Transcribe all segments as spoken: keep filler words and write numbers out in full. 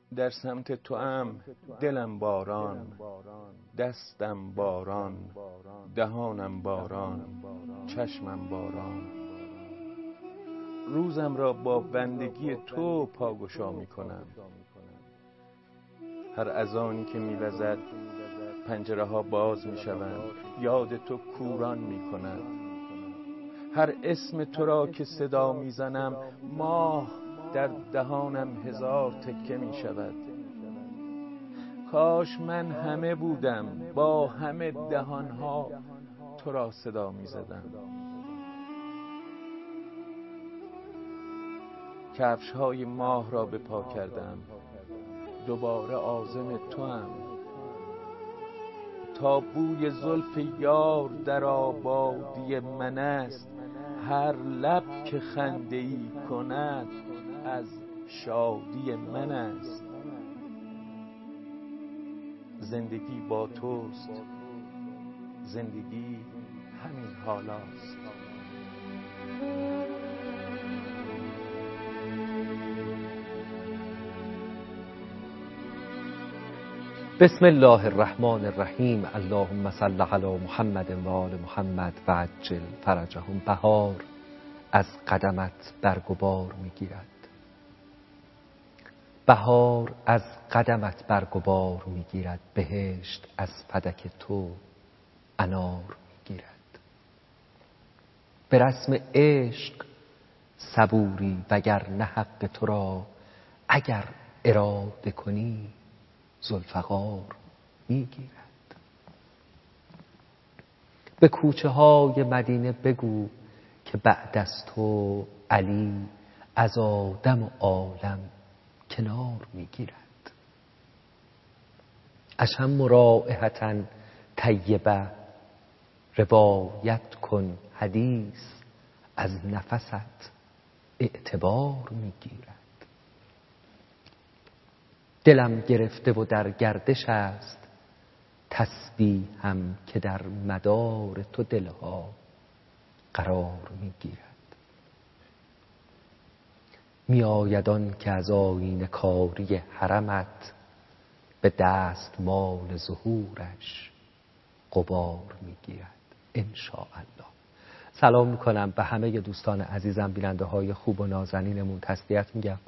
در سمت تو ام دلم باران، دستم باران، دهانم باران، چشمم باران. روزم را با بندگی تو پاگشا می کنم. هر اذانی که می وزد پنجره ها باز می شوند، یاد تو کوران می کند. هر اسم تو را که صدا می زنم، ماه در دهانم هزار تکه می شود. کاش من همه بودم، با همه دهانها تو را صدا می زدم. کفش های ماه را به پا کردم، دوباره عازم تو ام. تا بوی زلف یار در آبادی من است، هر لب که خنده ای کند از شادی من است. زندگی با توست، زندگی همین حالاست. بسم الله الرحمن الرحیم. اللهم صل علی محمد و آل محمد و عجل فرجهم. بهار از قدمت برگ و بار میگیرد، بهار از قدمت برگ و بار میگیرد. بهشت از فدک تو انار میگیرد. به رسم عشق صبوری وگر نه حق تو را، اگر اراده کنی ذوالفقار میگیرد. به کوچه های مدینه بگو که بعد از تو علی از آدم و عالم کنار میگیرد. اشم رایحة طیبه روایت کن حدیث، از نفست اعتبار میگیرد. دلم گرفته و در گردش است تسبیحم که در مدار تو دلها قرار میگیرد. می آید آن که از آیینه کاری حرمت، به دست مال ظهورش غبار میگیرد. انشاءالله. سلام میکنم به همه دوستان عزیزم، بیننده های خوب و نازنینمون. تسلیت میگم.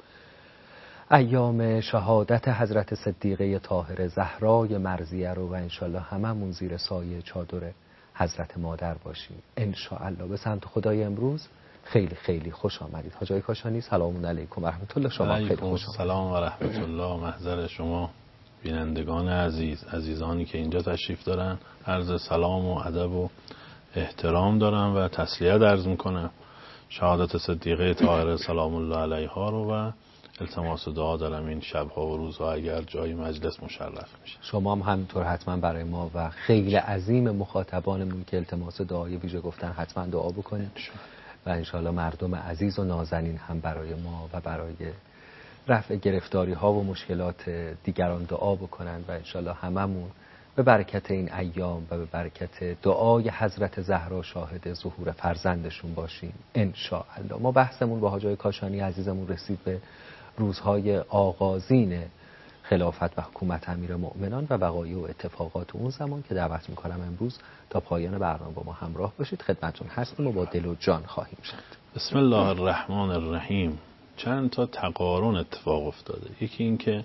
ایام شهادت حضرت صدیقه طاهره زهرای مرضیه رو و انشالله هممون زیر سایه چادر حضرت مادر باشیم انشاءالله. به سمت خدای امروز خیلی خیلی خوش آمدید. حاجی کاشانی سلام علیکم و رحمت الله. شما خیلی خوش آمدید. سلام و رحمت الله. محضر شما بینندگان عزیز، عزیزانی که اینجا تشریف دارن، عرض سلام و ادب و احترام دارم و تسلیت عرض میکنم. شهادت صدیقه طاهره سلام الله علیها رو و التماس دعا دارم این شبها و روزها اگر جای مجلس مشرف میشه. شما هم همینطور حتما برای ما و خیلی عظیم مخاطبانمون که التماس دعای ویژه گفتن حتما دعا بکنید و انشالله مردم عزیز و نازنین هم برای ما و برای رفع گرفتاری ها و مشکلات دیگران دعا بکنن و انشالله هممون به برکت این ایام و به برکت دعای حضرت زهرا شاهد ظهور فرزندشون باشیم انشاءالله. ما بحثمون با حاجی کاشانی عزیزمون رسید به روزهای آغازین خلافت و حکومت امیر مؤمنان و وقایع و اتفاقات اون زمان که دعوت میکنم امروز تا پایان برنامه با ما همراه باشید. خدمتتون هستیم و با دل و جان خواهیم شد. بسم الله الرحمن الرحیم. چند تا تقارن اتفاق افتاده. یکی این که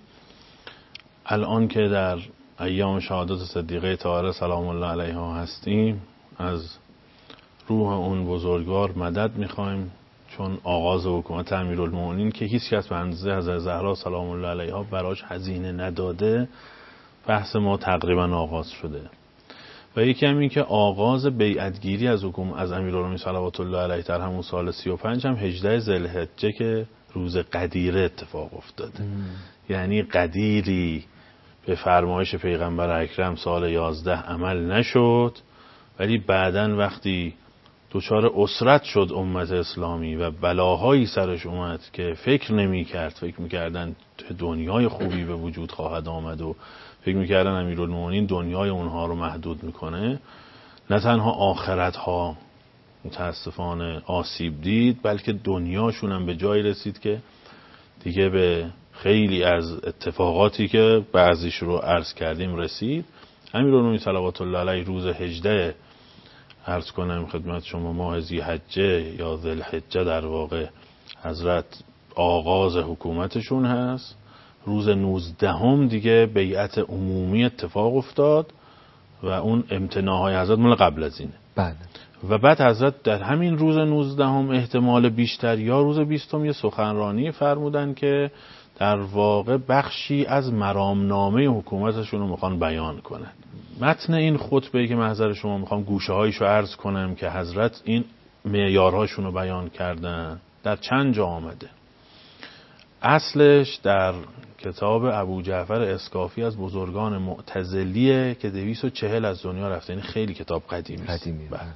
الان که در ایام شهادت صدیقه طاهره سلام الله علیها هستیم، از روح اون بزرگوار مدد میخوایم، چون آغاز حکومت امیرالمومنین که هیچ کس به اندازه حضرت زهرا سلام الله علیها براش هزینه نداده، بحث ما تقریبا آغاز شده. و یکی هم این که آغاز بیعتگیری از حکومت از امیرالمومنین صلوات الله علیه در همون سال سی و پنج هم هجده ذوالحجه که روز قدیره اتفاق افتاده. یعنی قدیری به فرمایش پیغمبر اکرم سال یازده عمل نشد، ولی بعداً وقتی دچار اسرت شد امت اسلامی و بلاهایی سرش اومد که فکر نمی کرد، فکر میکردن دنیای خوبی به وجود خواهد آمد و فکر میکردن امیرالمومنین دنیای اونها رو محدود میکنه، نه تنها آخرت ها متاسفانه آسیب دید، بلکه دنیاشون هم به جای رسید که دیگه به خیلی از اتفاقاتی که بعضیش رو عرض کردیم رسید. امیرالمومنین صلوات الله علیه روز هجده عرض کنم خدمت شما ماه ذی‌حجه یا ذوالحجه در واقع حضرت آغاز حکومتشون هست. روز نوزدهم دیگه بیعت عمومی اتفاق افتاد و اون امتناعهای حضرت مال قبل از اینه. بله. و بعد حضرت در همین روز نوزدهم احتمال بیشتر یا روز بیستم یه سخنرانی فرمودن که در واقع بخشی از مرامنامه حکومتشون رو میخوان بیان کنن. متن این خطبه که محضر شما میخوام گوشه هایشو عرض کنم که حضرت این معیارهاشون رو بیان کردن در چند جا آمده. اصلش در کتاب ابو جعفر اسکافی از بزرگان معتزلیه که دویست و چهل از دنیا رفته. این خیلی کتاب قدیمی است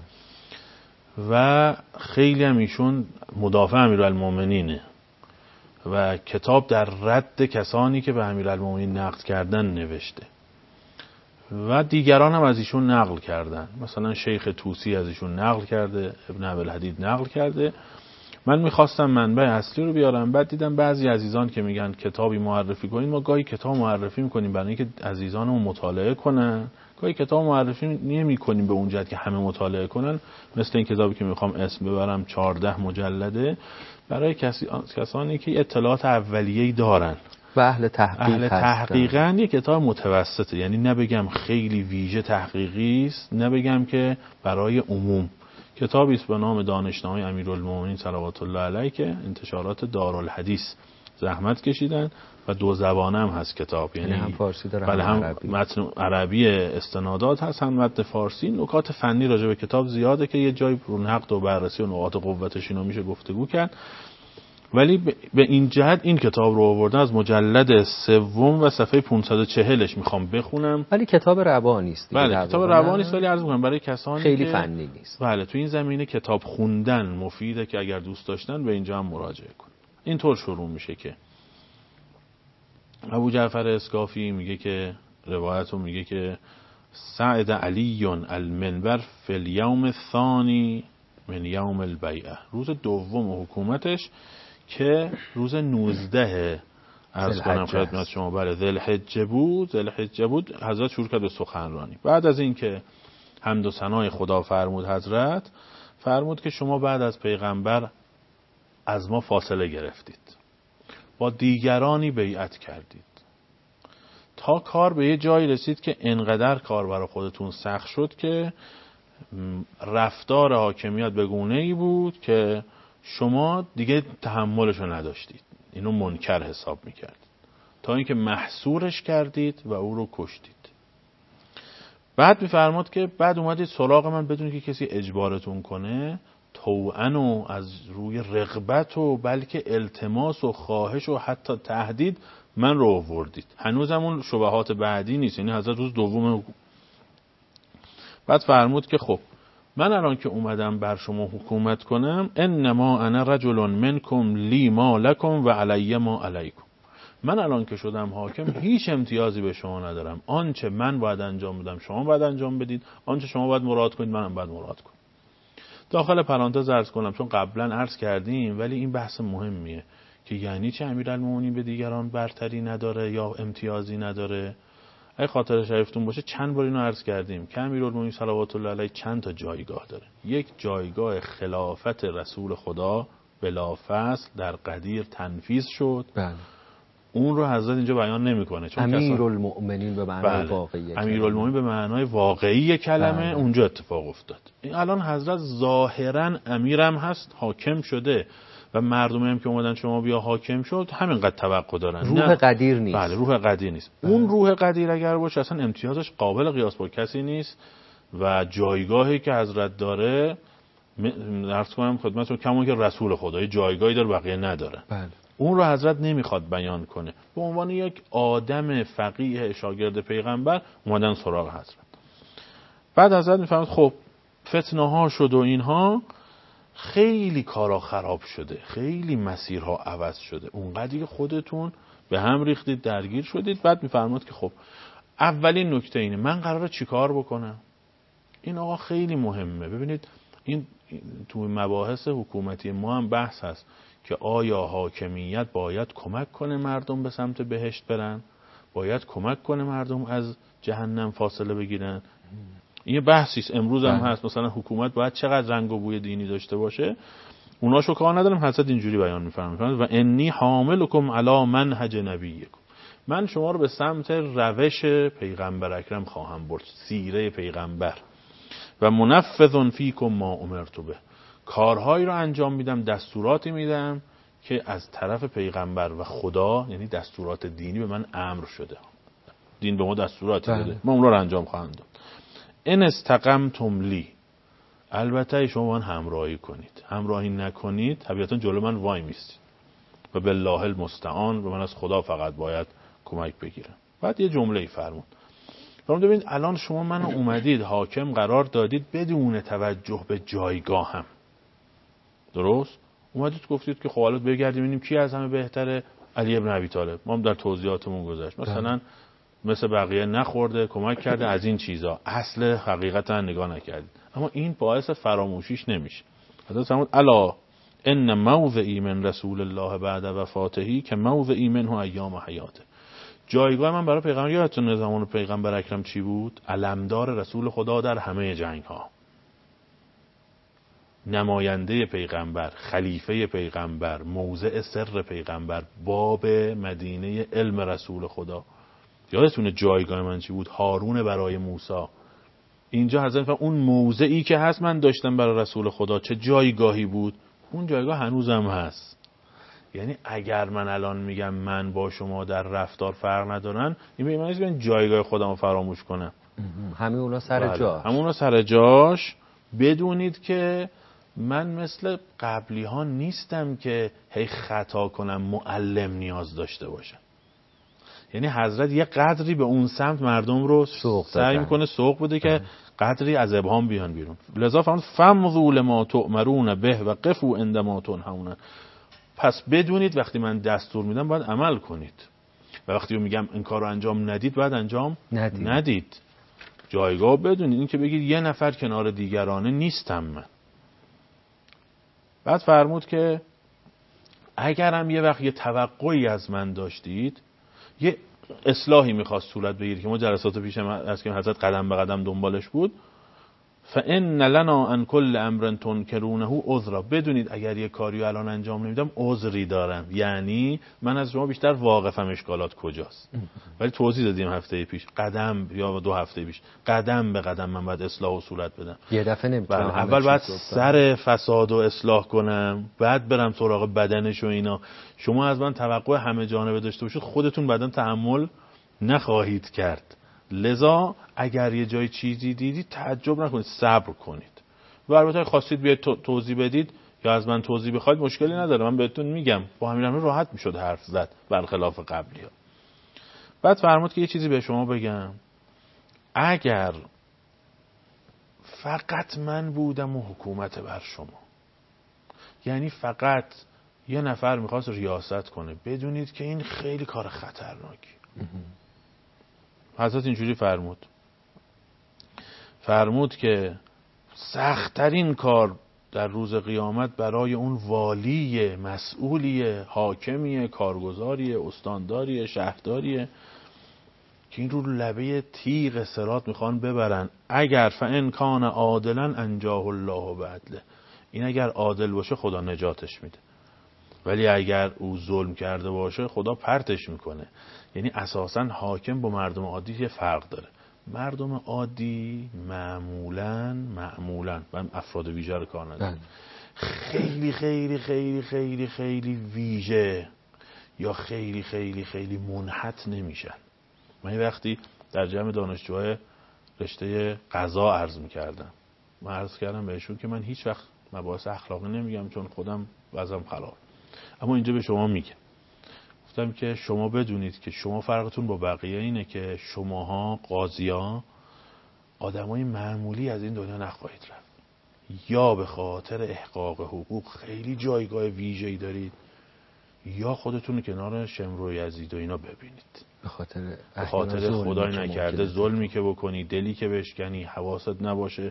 و خیلی هم ایشون مدافع امیرالمومنینه و کتاب در رد کسانی که به امیرالمومنین نقد کردن نوشته و دیگران هم از ایشون نقل کردن. مثلا شیخ طوسی از ایشون نقل کرده، ابن ابوالحدید نقل کرده. من میخواستم منبع اصلی رو بیارم، بعد دیدم بعضی عزیزان که میگن کتابی معرفی کنین. ما گاهی کتاب معرفی میکنیم برای اینکه عزیزانمون مطالعه کنن، گاهی کتاب معرفی نمی‌کنیم به اون جهت که همه مطالعه کنن. مثل این کتابی که میخوام اسم ببرم چهارده مجلده برای کسی کسانی که اطلاعات اولیه‌ای دارن و اهل تحقیق اهل تحقیقاً. یک کتاب متوسطه، یعنی نه بگم خیلی ویژه تحقیقی است، نه بگم که برای عموم. کتابی است به نام دانشنامه امیرالمومنین صلوات الله علیه که انتشارات دارالحدیث زحمت کشیدن و دو زبانه هم هست کتاب، یعنی هم فارسی داره بله هم عربی. متن عربی استنادات هست هم متن فارسی. نکات فنی راجع به کتاب زیاده که یه جای رو نقد و بررسی و نقاط قوتش اینا میشه گفتگو کرد، ولی به این جهت این کتاب رو آوردن از مجلد سوم و صفحه پانصد و چهلش میخوام بخونم. ولی کتاب روانی است. بله کتاب روانی است، ولی عرض می‌کنم برای کسانی خیلی که فنی نیست. بله تو این زمینه کتاب خوندن مفیده که اگر دوست داشتن به اینجا هم مراجعه کن. اینطور شروع میشه که ابو جعفر اسکافی میگه که روایتو میگه که سعد علی المنبر فی الیوم الثانی من یوم البیعه، روز دوم حکومتش که روز نوزده عرض کنم خدمت شما بله ذوالحجه بود ذوالحجه بود حضرت شروع کرد به سخنرانی. بعد از این که حمد و ثنای خدا فرمود، حضرت فرمود که شما بعد از پیغمبر از ما فاصله گرفتید، با دیگرانی بیعت کردید، تا کار به یه جایی رسید که انقدر کار برای خودتون سخت شد که رفتار حاکمیت به گونه‌ای بود که شما دیگه تحملشو نداشتید، اینو منکر حساب میکردید، تا اینکه محصورش کردید و او رو کشتید. بعد میفرماد که بعد اومدید سراغ من بدون که کسی اجبارتون کنه، طوعاً و از روی رغبت و بلکه التماس و خواهش و حتی تهدید من رو آوردید. هنوزم اون شبهات بعدی نیست، یعنی حضرت روز دوم. بعد فرمود که خب من الان که اومدم بر شما حکومت کنم، انما انا رجل منکم لی ما لکم و علی ما علیکم، من الان که شدم حاکم هیچ امتیازی به شما ندارم، آنچه من باید انجام بدم شما باید انجام بدید، آنچه شما باید مراد کنید منم باید مراد کنم. داخل پرانتز عرض کنم چون قبلا عرض کردیم ولی این بحث مهمیه که یعنی چه امیرالمومنین به دیگران برتری نداره یا امتیازی نداره. اگه خاطر شریفتون باشه چند بار اینو عرض کردیم که امیرالمومنین صلوات الله علیه چند تا جایگاه داره. یک جایگاه خلافت رسول خدا بلا فصل در قدیر تنفیذ شد. بله. اون رو حضرت اینجا بیان نمیکنه چون امیرالمومنین به معنای بله. واقعی امیرالمومنین به معنای واقعی کلمه بله. اونجا اتفاق افتاد. این الان حضرت ظاهرا امیرم هست، حاکم شده و مردمی هم که اومدن شما بیا حاکم شد همینقدر توقع دارن. روح نه. قدیر نیست. بله روح قدیر نیست. بله. اون روح قدیر اگر باشه اصلا امتیازش قابل قیاس با کسی نیست و جایگاهی که حضرت داره عرض کنم خدمتتون کمون که رسول خدای جایگاهی داره بقیه نداره. بله. اون رو حضرت نمیخواد بیان کنه. به عنوان یک آدم فقیه شاگرد پیغمبر اومدن سراغ حضرت. بعد حضرت میفهمد خب فتنه ها شد و اینها خیلی کارا خراب شده، خیلی مسیرها عوض شده، اونقدری خودتون به هم ریختید درگیر شدید. بعد میفرماد که خب اولین نکته اینه من قراره چیکار بکنم. این آقا خیلی مهمه. ببینید این تو مباحث حکومتی ما هم بحث هست که آیا حاکمیت باید کمک کنه مردم به سمت بهشت برن، باید کمک کنه مردم از جهنم فاصله بگیرن. این یه بحثی است امروز هم هست، مثلا حکومت باید چقدر رنگ و بوی دینی داشته باشه. اوناشو کار ندارم، حضرت اینجوری بیان می‌فرمایند و انی حاملکم علی منهج نبیکم، من شما رو به سمت روش پیغمبر اکرم خواهم برد، سیره پیغمبر. و منفذ فیکم ما امرت به، کارهایی رو انجام میدم، دستوراتی میدم که از طرف پیغمبر و خدا، یعنی دستورات دینی به من امر شده، دین به ما دستوراتی داده، ما اون رو انجام خواهم داد. ان استقمتم لی، البته شما من همراهی کنید، همراهی نکنید طبیعتا جلو من وای میستید. و بالله المستعان، و من از خدا فقط باید کمک بگیرم. بعد یه جمله ای فرمود، فرمود ببینید الان شما منو اومدید حاکم قرار دادید بدون توجه به جایگاهم، درست؟ اومدید گفتید که خب حالا بگردیم ببینیم کی از همه بهتره، علی ابن ابی طالب. ما هم در توضیحاتمون گذاشت مثلا مثل بقیه نخورده، کمک کرده، از این چیزا، اصل حقیقتا نگاه نکردید. اما این باعث فراموشیش نمیشه. حضرت فرمود الا ان موضعی من رسول الله بعد وفاته که موضعی منه ایام حیاته، جایگاه من برای پیغمبر، یادتونه زمان پیغمبر اکرم چی بود؟ علمدار رسول خدا در همه جنگ ها، نماینده پیغمبر، خلیفه پیغمبر، موضع سر پیغمبر، باب مدینه علم رسول خدا. یادتونه جایگاه من چی بود؟ هارون برای موسی. اینجا حضرت اون موضعی که هست من داشتم برای رسول خدا، چه جایگاهی بود؟ اون جایگاه هنوزم هست. یعنی اگر من الان میگم من با شما در رفتار فرق ندارن، این به معنی نیست جایگاه خودمو فراموش کنم. همه اونا سر بله. جاش، همه اونا سر جاش. بدونید که من مثل قبلی ها نیستم که هی خطا کنم، معلم نیاز داشته باشم. یعنی حضرت یه قدری به اون سمت مردم رو سعی میکنه سوق بده که قدری از ابهام بیان بیرون. لذا فرمود فمضوا لما تؤمرون به و قفوا عندما تنهون. پس بدونید وقتی من دستور میدم باید عمل کنید، و وقتی میگم این کار رو انجام ندید باید انجام ندید, ندید. جایگاه بدونید، این که بگید یه نفر کنار دیگرانه نیستم من. بعد فرمود که اگرم یه وقت یه توقعی از من داشتید، یه اصلاحی میخواست صورت بگیره که ما جلسات پیش از که حضرت قدم به قدم دنبالش بود، فان لنا ان کل امر تنکرونه عذرا، بدونید اگر یه کاری الان انجام نمیدم عذری دارم. یعنی من از شما بیشتر واقفم اشکالات کجاست، ولی توضیح دادیم هفته پیش، قدم یا دو هفته پیش، قدم به قدم من باید اصلاح و صورت بدم. یه دفعه نمیتونم اول باید سر فساد و اصلاح کنم، بعد برم سراغ بدنش و اینا. شما از من توقع همه جانبه داشته باشید، خودتون بعداً تحمل نخواهید کرد. لذا اگر یه جای چیزی دیدید تعجب نکنید، صبر کنید. و البته خواستید بیاید توضیح بدید یا از من توضیح بخواید مشکلی نداره، من بهتون میگم. با همین همین راحت میشد حرف زد برخلاف قبلی ها. بعد فرمود که یه چیزی به شما بگم، اگر فقط من بودم و حکومت بر شما، یعنی فقط یه نفر میخواست ریاست کنه، بدونید که این خیلی کار خطرناکی. حضرت اینجوری فرمود فرمود که سخت‌ترین کار در روز قیامت برای اون والی مسئولی، حاکمی، کارگزاری، استانداری، شهرداری که این رو لبه تیغ صراط میخوان ببرن. اگر فان کان عادلا انجاه الله بعدله، این اگر عادل باشه خدا نجاتش میده، ولی اگر او ظلم کرده باشه خدا پرتش میکنه. یعنی اساساً حاکم با مردم عادی یه فرق داره. مردم عادی معمولاً معمولاً من افراد ویژه رو کار ندارم، خیلی خیلی خیلی خیلی خیلی ویژه یا خیلی خیلی خیلی منحط نمیشن. من یه وقتی در جمع دانشجوهای رشته قضا عرض میکردم، من عرض کردم بهشون که من هیچ وقت مباحث اخلاقی نمیگم چون خودم وضعم خراب، اما اینجا به شما میگم، گفتم که شما بدونید که شما فرقتون با بقیه اینه که شماها قاضی‌ها آدمای معمولی از این دنیا نخواهید رفت، یا به خاطر احقاق حقوق خیلی جایگاه ویژه‌ای دارید، یا خودتون رو کنار شمر و یزید و اینا ببینید. به خاطر به خاطر خدای نکرده ظلمی که بکنی، دلی که بشکنی، حواست نباشه،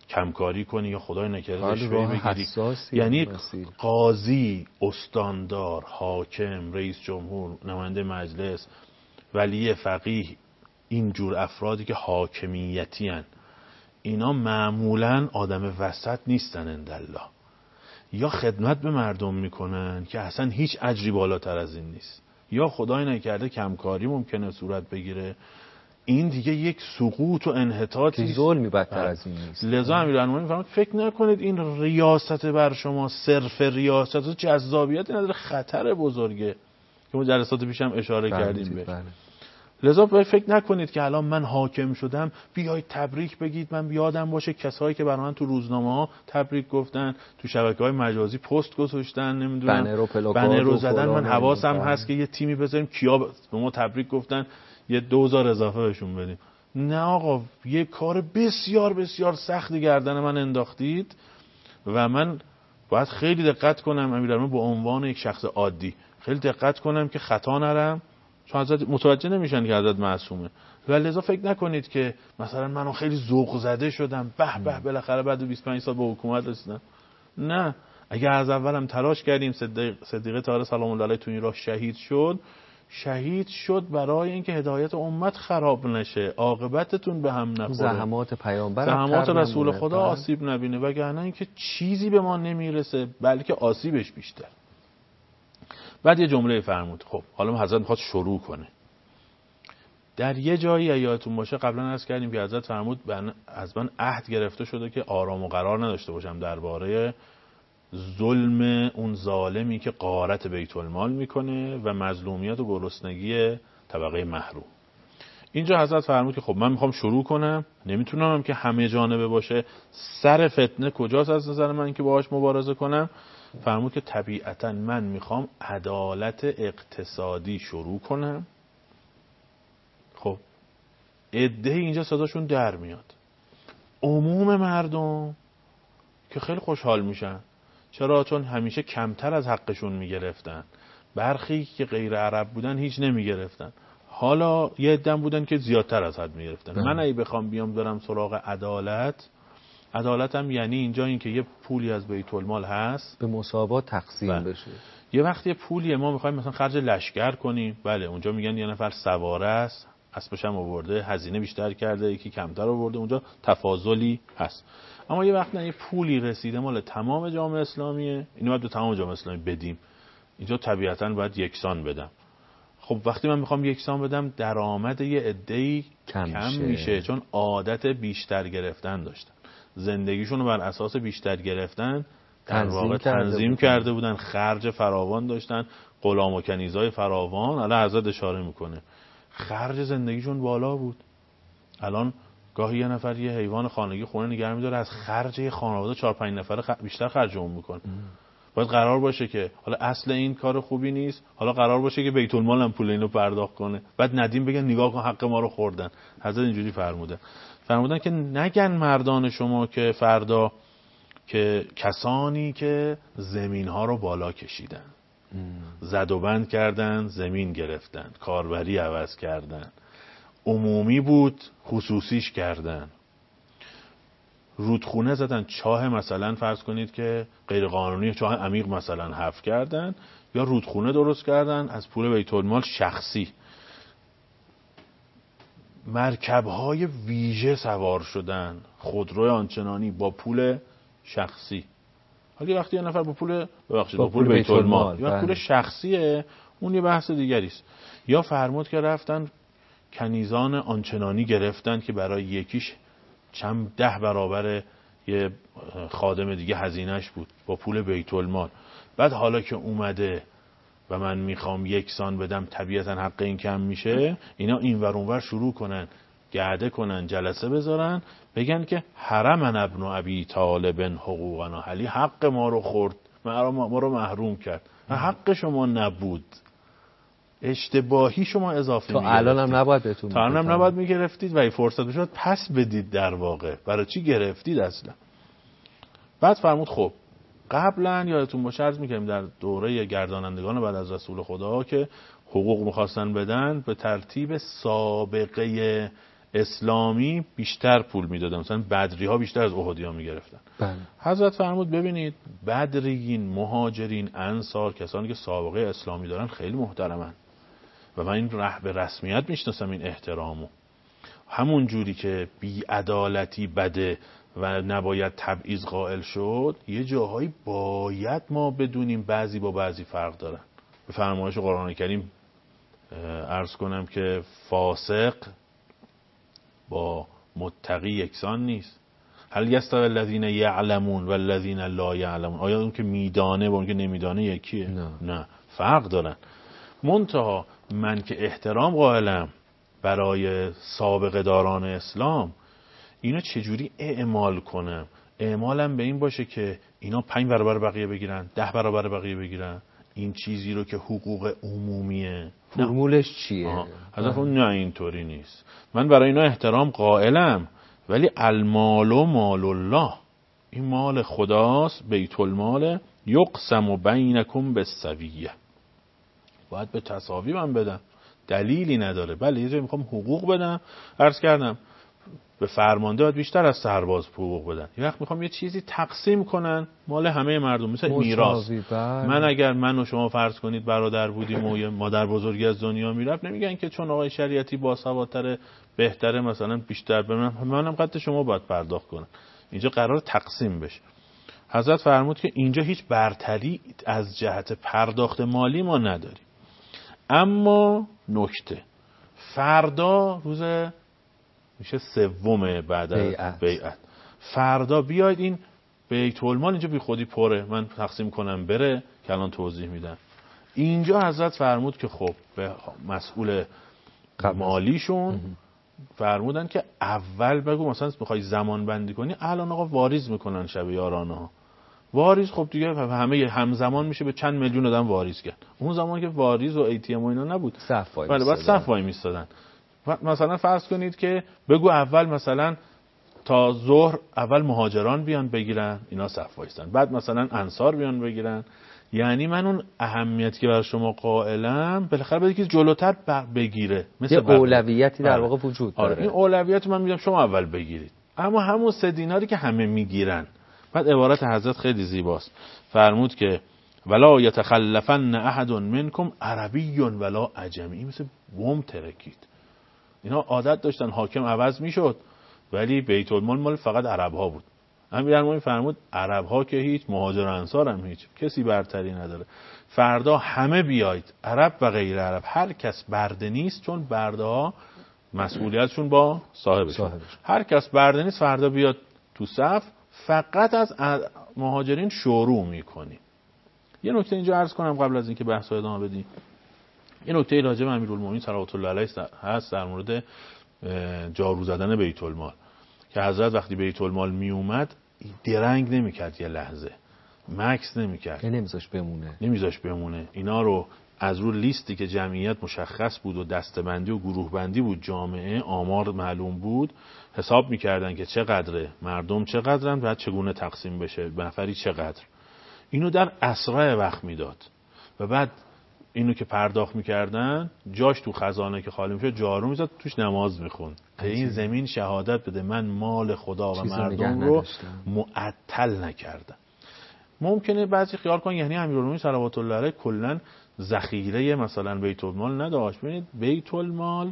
کمکاری کنی یا خدای نکرده رشوه بگیری. یعنی قاضی، استاندار، حاکم، رئیس جمهور، نماینده مجلس، ولی فقیه، این جور افرادی که حاکمیتی هن، اینا معمولاً آدم وسط نیستن اندالله. یا خدمت به مردم میکنن که اصلا هیچ اجری بالاتر از این نیست، یا خدای نکرده کمکاری ممکنه صورت بگیره. این دیگه یک سقوط و انحطاطی، ظلمی بدتر از این نیست. لذا امیرالمومنین میفرماید فکر نکنید این ریاست بر شما صرف ریاست و جذابیت نداره، خطر بزرگه که ما جلسات پیشم اشاره کردیم بهش. لذا فکر نکنید که الان من حاکم شدم بیاید تبریک بگید. من یادم باشه کسایی که برای من تو روزنامه ها تبریک گفتن، تو شبکه‌های مجازی پست گذاشتن، نمیدونم بنر و پلاکارد بنر رو زدن، من حواسم هست که یه تیمی بذاریم کیا به ما تبریک گفتن یه دوزار اضافه بهشون بدیم. نه آقا، یه کار بسیار بسیار سختی گردن من انداختید و من باید خیلی دقت کنم امیرالمومنین به عنوان یک شخص عادی خیلی دقت کنم که خطا نرم، چون حضرت متوجه نمیشن که حضرت معصومه. ولی لذا فکر نکنید که مثلا منو خیلی ذوق زده شدم به به بالاخره بعد بیست و پنج سال به حکومت رسیدم. نه، اگه از اولم تلاش کردیم صدیق صدیقه طاهره سلام الله علیه تو این راه شهید شد، شهید شد برای اینکه هدایت امت خراب نشه، عاقبتتون به هم نخوره، زحمات پیامبر، زحمات رسول خدا آسیب نبینه، وگرنه اینکه چیزی به ما نمیرسه بلکه آسیبش بیشتر. بعد یه جمله فرمود. خب حالا حضرت میخواد شروع کنه. در یه جایی یادتون باشه قبلا عرض کردیم که حضرت فرمود از من عهد گرفته شده که آرام و قرار نداشته باشم درباره ظلم اون ظالمی که غارت بیت المال میکنه و مظلومیت و گرسنگی طبقه محروم. اینجا حضرت فرمود که خب من میخوام شروع کنم، نمیتونم که همه جانبه باشه. سر فتنه کجاست از نظر من که باهاش مبارزه کنم؟ فرمود که طبیعتا من میخوام عدالت اقتصادی شروع کنم. خب عده‌ای اینجا صداشون در میاد، عموم مردم که خیلی خوشحال میشن. چرا؟ چون همیشه کمتر از حقشون میگرفتن. برخی که غیر عرب بودن هیچ نمیگرفتن، حالا یه عده‌ام بودن که زیادتر از حد میگرفتن. من اگه بخوام بیام برم سراغ عدالت، عدالت هم یعنی اینجا این که یه پولی از بیت المال هست به مساوات تقسیم بله. بشه. یه وقتی یه پولی ما میخوایم مثلا خرج لشکر کنیم، بله اونجا میگن یه نفر سواره است، اسبش هم آورده، هزینه بیشتر کرده، یکی کمتر آورده، اونجا تفاضلی هست. اما یه وقت نه، یه پولی رسیده مال تمام جامعه اسلامیه، اینو باید به تمام جامعه اسلامی بدیم، اینجا طبیعتاً باید یکسان بدم. خب وقتی من میخوام یکسان بدم، درآمد یه عده‌ای کم, کم میشه. میشه چون عادت بیشتر گرفتن داشتن، زندگیشون رو بر اساس بیشتر گرفتن در واقع تنظیم کرده بودن، خرج فراوان داشتن، غلام و کنیزای فراوان. الان حضرت اشاره میکنه خرج زندگیشون بالا بود. الان گاهی یه نفر یه حیوان خانگی خونه نگه می‌داره، از خرج یه خانواده چهار پنج نفره خ... بیشتر خرج اون میکنه. باید قرار باشه که حالا اصل این کار خوبی نیست، حالا قرار باشه که بیت المال هم پول اینو پرداخت کنه، بعد ندیم بگن نگاه کن حق ما رو خوردن. حضرت اینجوری فرمودن فرمودن که نگن مردان شما که فردا که کسانی که زمین ها رو بالا کشیدن، زد و بند کردن، زمین گرفتن، کاربری عوض کردن، عمومی بود خصوصیش کردن، رودخونه زدن، چاه مثلا فرض کنید که غیر قانونی چاه عمیق مثلا حفر کردن، یا رودخونه درست کردن از پول بیت المال شخصی، مرکب‌های ویژه سوار شدن، خودروی آنچنانی با پول شخصی. حالا وقتی یه نفر با پول ببخشید با, با پول بیت المال یا پول شخصیه، اون یه بحث دیگری است. یا فرمود که رفتن کنیزان آنچنانی گرفتن که برای یکیش چند ده برابر یه خادم دیگه هزینهش بود با پول بیت المال. بعد حالا که اومده و من میخوام یکسان بدم، طبیعتا حق این کم میشه، اینا این ور اون ور شروع کنن گعده کنن، جلسه بذارن، بگن که حرمن ابن ابی طالب حقوقنا، علی حق ما رو خورد، ما رو محروم کرد، حق شما نبود، اشتباهی شما اضافه میگرفتید، تا الان هم نباید بهتون تا الان هم نباید میگرفتید و این فرصت بشد پس بدید. در واقع برای چی گرفتید اصلا؟ بعد فرمود خب قبلا یادتون باشه عرض میکنیم در دوره گردانندگان بعد از رسول خدا که حقوق میخواستن بدن، به ترتیب سابقه اسلامی بیشتر پول میدادن، مثلا بدری ها بیشتر از احدی ها میگرفتن. بله. حضرت فرمود ببینید بدریین، مهاجرین، انصار، کسانی که سابقه اسلامی دارن خیلی محترمن و من این ره به رسمیت میشناسم این احترامو. همون جوری که بی‌عدالتی بده و نباید تبعیض قائل شد، یه جاهایی باید ما بدونیم بعضی با بعضی فرق دارن. به فرمایش قرآن کریم عرض کنم که فاسق با متقی یکسان نیست. هل یستوی الذین یعلمون والذین لا یعلمون؟ آیا اون که میدانه با اون که نمیدانه یکیه؟ نه. نه، فرق دارن. منتها من که احترام قائلم برای سابقه داران اسلام، اینا چجوری اعمال کنم؟ اعمالم به این باشه که اینا پنج برابر بقیه بگیرن، ده برابر بقیه بگیرن. این چیزی رو که حقوق عمومیه، فرمولش چیه؟ حضرت نه اینطوری نیست. من برای اینا احترام قائلم، ولی المال و مال الله، این مال خداست، بیت المال، یقسم بینکم بالسویه، باید به تساوی من بدم، دلیلی نداره. بله یه جایی میخوام حقوق بدم، عرض کردم به فرمانده باید بیشتر از سرباز حقوق بدن. یه وقت میخوام یه چیزی تقسیم کنن مال همه مردم، مثل میراث. من اگر من و شما فرض کنید برادر بودیم و یه مادر بزرگی از دنیا میرفت، نمیگن که چون آقای شریعتی باسوادتره بهتره مثلا بیشتر به من، منم قد شما باید پرداخت کنم. اینجا قرار تقسیم بشه. حضرت فرمود که اینجا هیچ برتری از جهت پرداخت مالی ما نداریم. اما نکته، فردا روز میشه سوم بعد از بیعت، فردا بیاید این بیت المال اینجا بی خودی پره، من تقسیم کنم بره که الان توضیح میدم. اینجا حضرت فرمود که خب به مسئول مالیشون فرمودن که اول بگو مثلا میخوای زمان بندی کنی، الان آقا واریز میکنن شب یارانه ها، واریز خب دیگه همه همزمان میشه به چند میلیون آدم واریز کرد. اون زمان که واریز و ای تی ام و اینا نبود، صف وای بله بعد صف وای میستادن. مثلا فرض کنید که بگو اول مثلا تا ظهر اول مهاجران بیان بگیرن، اینا صف وایستن، بعد مثلا انصار بیان بگیرن. یعنی من اون اهمیتی که برای شما قائلم بالاخره بده که جلوتر بگیره، مثل یه اولویتی در واقع وجود داره. آره این اولویت من میگم شما اول بگیرید، اما همون سه دیناری که همه میگیرن. بعد عبارت حضرت خیلی زیباست، فرمود که ولا یتخلفن احد منکم عربی ولا عجمی. مثل بم ترکید. اینا عادت داشتن حاکم عوض میشد، ولی بیت المال مال فقط عرب ها بود. امیرالمومنین فرمود عرب ها که هیچ، مهاجر و انصار هم هیچ، کسی برتری نداره. فردا همه بیاید، عرب و غیر عرب، هر کس برده نیست، چون برده ها مسئولیتشون با صاحبشون. هر کس برده نیست فردا بیاد تو صف، فقط از مهاجرین شروع میکنیم. یه نکته اینجا عرض کنم قبل از اینکه بحث رو ادامه بدیم. یه نکته راجع به امیرالمومنین صلوات الله علیه هست در مورد جارو زدن بیت المال، که حضرت وقتی بیت المال می اومد درنگ نمیکرد، یه لحظه مکس نمیکرد، نمیذاش بمونه نمیذاش بمونه اینا رو از رو لیستی که جمعیت مشخص بود و دستبندی و گروه بندی بود، جامعه آمار معلوم بود، حساب میکردن که چقدره، مردم چقدرن، بعد چگونه تقسیم بشه، نفری چقدر. اینو در اسرع وقت میداد و بعد اینو که پرداخت میکردن جاش تو خزانه که خالی میشد جارو میزد توش نماز میخوند که این زمین شهادت بده من مال خدا و مردم رو معطل نکردم. ممکنه بعضی خیال کنن یعنی امیرالمومنین صلوات الله علیه کلا ذخیره مثلا بیت المال نداشت. ببینید بیت المال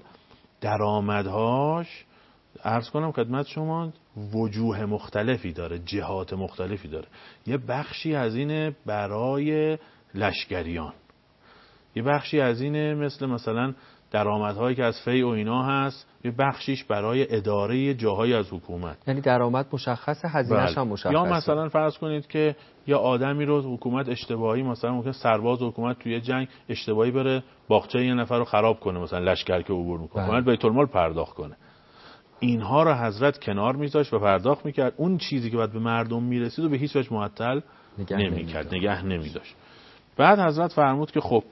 درآمدهاش عرض کنم خدمت شما وجوه مختلفی داره، جهات مختلفی داره. یه بخشی از اینه برای لشکریان، یه بخشی از اینه مثل مثلا درآمدهایی که از فی و اینا هست، یه بخشیش برای اداره جاهای از حکومت. یعنی درآمد مشخصه، هزینه‌ش هم مشخصه. یا مثلا فرض کنید که یا آدمی رو حکومت اشتباهی، مثلا ممکن سرباز حکومت توی جنگ اشتباهی بره باغچه یه نفر رو خراب کنه، مثلا لشکر که عبور میکنه، باید بیت المال پرداخت کنه. اینها رو حضرت کنار میذاشت و پرداخت میکرد. اون چیزی که باید به مردم میرسید و به هیچ وجه معطل نمیکرد، نگه نمیداشت. بعد حضرت فرمود که خب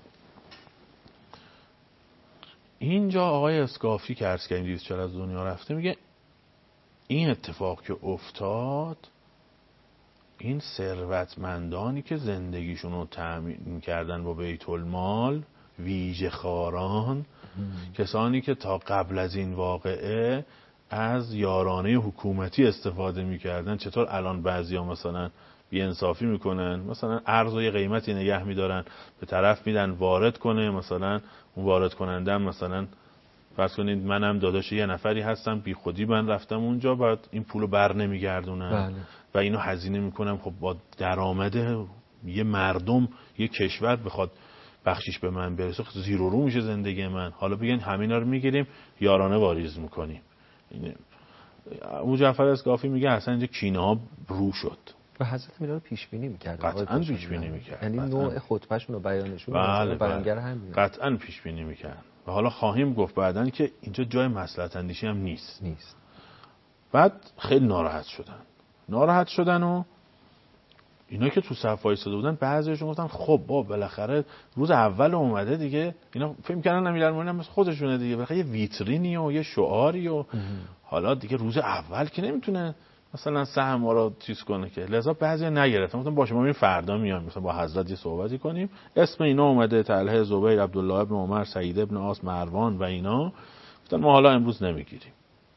اینجا آقای اسکافی که عرض کردیم دیویست و چهل از دنیا رفته، میگه این اتفاق که افتاد، این ثروتمندانی که زندگیشون رو تأمین کردن با بیت المال ویژه خاران، کسانی که تا قبل از این واقعه از یارانه حکومتی استفاده میکردن. چطور الان بعضیا مثلا بی‌انصافی میکنن، مثلا ارز و یه قیمتی نگه میدارن، به طرف میدن وارد کنه، مثلا اون وارد کننده مثلا فرض کنید منم داداش یه نفری هستم، بی خودی من رفتم اونجا، بعد این پولو بر نمیگردونم بله. و اینو هزینه میکنم. خب با درآمد یه مردم یه کشور بخواد بخشیش به من برسه، زیر و رو میشه زندگی من. حالا بگین همینا رو میگیریم یارانه واریز میکنیم. این ابو جعفر اسقافی میگه اصلا اینجا کینه ها رو شد و حضرت میرا رو پیش بینی میکرد. قطعاً پیش بینی میکرد. یعنی نوع خطبهشون و بیانشون بله بیانگر همین. قطعاً پیش بینی میکرد. و حالا خواهیم گفت بعدن که اینجا جای مصلحت اندیشی هم نیست. نیست. بعد خیلی ناراحت شدن. ناراحت شدن و اینا که تو صف وایساده بودن بعضیشون گفتن خب با بالاخره روز اول اومده دیگه، اینا فکر کردن امیرالمومنین هم مثل خودشونه دیگه، بالاخره یه ویترینی و یه شعاری و حالا دیگه روز اول که نمیتونه مثلا سهم ما رو چیز کنه که، لذا بعضی نگرفتن. گفتن باشه ما میریم فردا میایم مثلا با حضرت یه صحبتی کنیم. اسم اینا اومده طلحه، زبیر، عبدالله ابن عمر، سعید ابن عاص، مروان و اینا. گفتن ما حالا امروز نمیگیریم،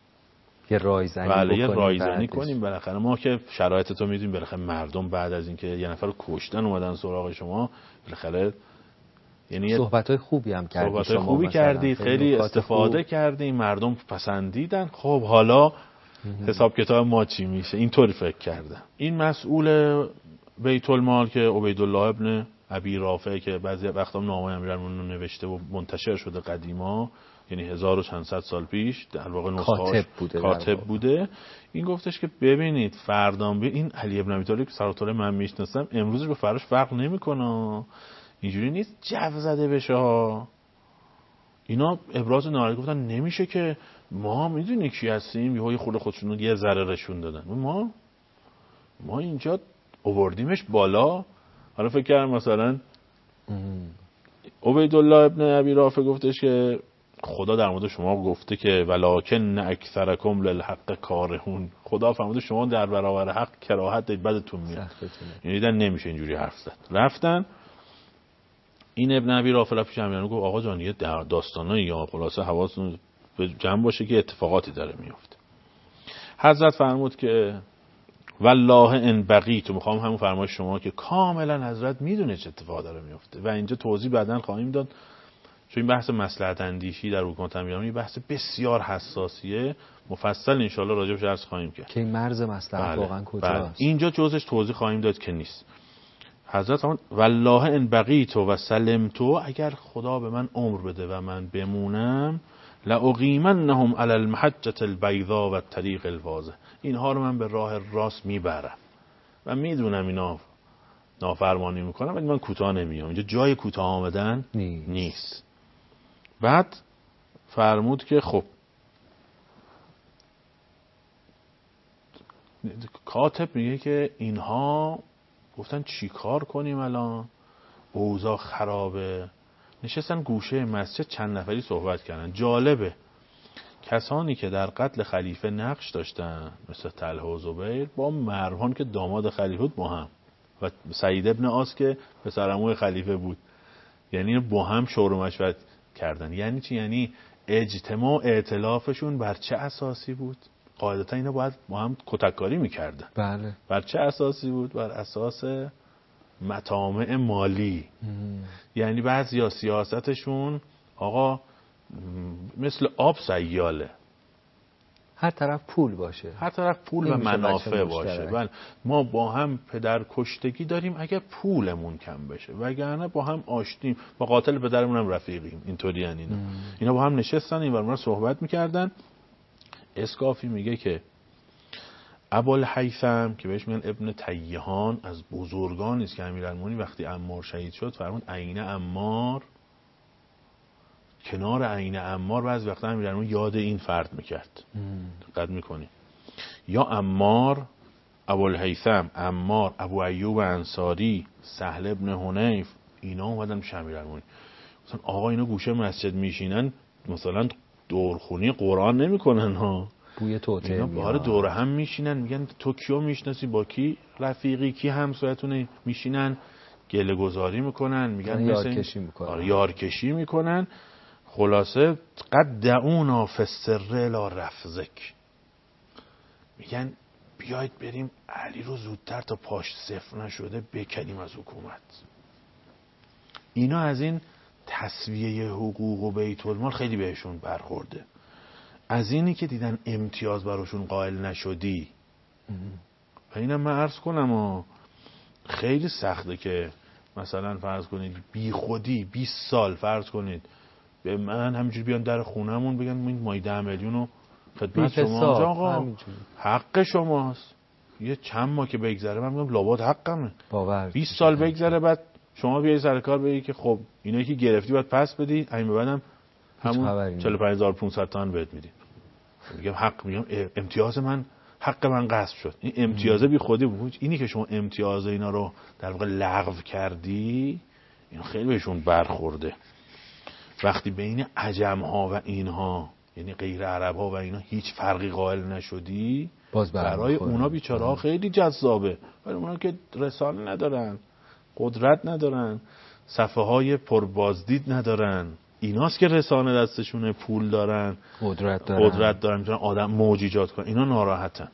یه رایزنی بله یه رایزنی کنیم. بالاخره ما که شرایط تو میدونیم، بالاخره مردم بعد از اینکه یه نفر رو کشتن اومدن سراغ شما، بالاخره یعنی صحبت‌های خوبی هم کردید، صحبت‌های خوبی کردید، خیلی استفاده خوب. کردیم، مردم پسندیدن. خب حالا حساب کتاب ما چی میشه؟ اینطوری فکر کردن. این مسئول بیت المال که عبیدالله ابن ابی رافع که بعضی وقتا نامه امیرالمومنین نوشته و منتشر شده قدیما، یعنی هزار و چند صد سال پیش در واقع نسخه‌اش بوده کاتب بوده، این گفتش که ببینید فردان به این علی ابن ابی طالب که سرطوله من میشناسم امروز به فراش فرق نمیکنه، اینجوری نیست جو زده بشه ها. اینا ابراز ناراحتی گفتن نمیشه که ما میدونی کی هستیم، یهو خود خودشون یه ذره رشون دادن، ما ما اینجا آوردیمش بالا. حالا فکر کردم مثلا عبیدالله ابن ابی رافع گفتش که خدا در مورد شما گفته که ولکن اکثرکم للحق کارهون، خدا فرموده شما در برابر حق کراهت دارید، بدتون میاد. یعنی دیدن نمیشه اینجوری حرف زد. رفتن این ابن ابی رافع پیش امیرالمومنین گفت آقا جان یه داستانایی یا خلاصه حواستون به جمع باشه که اتفاقاتی داره میفته. حضرت فرمود که والله ان بقیت، میخوام همون فرمایش شما که کاملا حضرت میدونه چه اتفاقی داره میفته و اینجا توضیح بعداً خواهیم داد، چون این بحث مصلحت اندیشی در حکومت امیرالمومنین بحث بسیار حساسیه، مفصل ان شاء الله راجع بهش عرض خواهیم کرد که این مرز مصلحت واقعا کجاست. اینجا جزش توضیح خواهیم داد که نیست. حضرت فرمود والله ان بقیت و سلمت، اگر خدا به من عمر بده و من بمونم لاقیمنهم علی المحجة البیضاء و الطریق الواضح، اینها رو من به راه راست میبرم و میدونم اینا نافرمانی میکنم ولی من کوتاه نمیام. اینجا جای کوتاه آمدن نیست. نیست. بعد فرمود که خب کاتب میگه که اینها گفتن چی کار کنیم الان، اوضاع خرابه. نشستن گوشه مسجد چند نفری صحبت کردن. جالبه کسانی که در قتل خلیفه نقش داشتن مثل طلحه و زبیر با مروان که داماد خلیفه بود با هم و سعید ابن عاص که پسرعموی خلیفه بود، یعنی با هم شور و مشورت کردن. یعنی چی؟ یعنی اجتماع ائتلافشون بر چه اساسی بود؟ قاعدتا اینا باید با هم کتککاری میکردن. بله. بر چه اساسی بود؟ بر اساس مطامع مالی. مم. یعنی بعضیا سیاستشون آقا مثل آب سیاله، هر طرف پول باشه، هر طرف پول و منافع باشه. بله ما با هم پدر کشتگی داریم اگر پولمون کم بشه، وگرنه با هم آشتیم، با قاتل پدرمون هم رفیقیم. اینطوری یعنی اینا مم. اینا با هم نشستن این ور صحبت میکردن. اسقافی میگه که ابوالهیثم که بهش میگن ابن تیهان از بزرگانی است که امیرالمومنین وقتی عمار شهید شد فرمود عین عمار، کنار عین عمار بعضی وقتا امیرالمومنین یاد این فرد میکرد. دقت میکنی یا عمار، ابوالهیثم، عمار، ابو ایوب انصاری، سهل ابن حنیف، اینا اومدن پیش امیرالمومنین مثلا آقا اینا گوشه مسجد میشینن مثلا دورخونی قرآن نمیکنن ها، بوی توته اینا باره دور هم میشینن میگن تو کیو میشناسی، با کی رفیقی، کی همسایتونه، میشینن گله گذاری میکنن، میگن یارکشی میکنن. آره یارکشی میکنن. خلاصه قد دعونا فی السر لا رفزک، میگن بیایید بریم علی رو زودتر تا پاش صفر نشده بکنیم از حکومت. اینا از این تسویه حقوق و بیت المال خیلی بهشون برخورده. از اینی که دیدن امتیاز براشون قائل نشدی. و اینم من عرض کنم و خیلی سخته که مثلا فرض کنید بی خودی بیست سال فرض کنید به من همینجوری بیان در خونهمون بگن ما این مای ده میلیون رو خدمت شما آقا حق شماست. یه چند ماه که بگذره من میگم لابد حقمه. باور بیست سال بگذره بعد شما بیای سر کار بگی که خب اینایی که گرفتی باید پس بدی، همین به بعدم همون چهل و پنج هزار و پانصد تومان بهت میدیم. میگم حق، میگم امتیاز من حق من غصب شد. این امتیازه بی خودی بود. اینی که شما امتیاز اینا رو در واقع لغو کردی اینا خیلی بهشون برخورده. وقتی بین عجم ها و اینها یعنی غیر عرب ها و اینا هیچ فرقی قائل نشدی باز برای اونا بیچاره ها خیلی جذابه. ولی اونا که رسانه ندارن، قدرت ندارن، صفحه های پربازدید ندارن، ایناست که رسانه دستشونه، پول دارن، قدرت دارن، قدرت دارن میتونن آدم موج ایجاد کنن، اینا ناراحتن.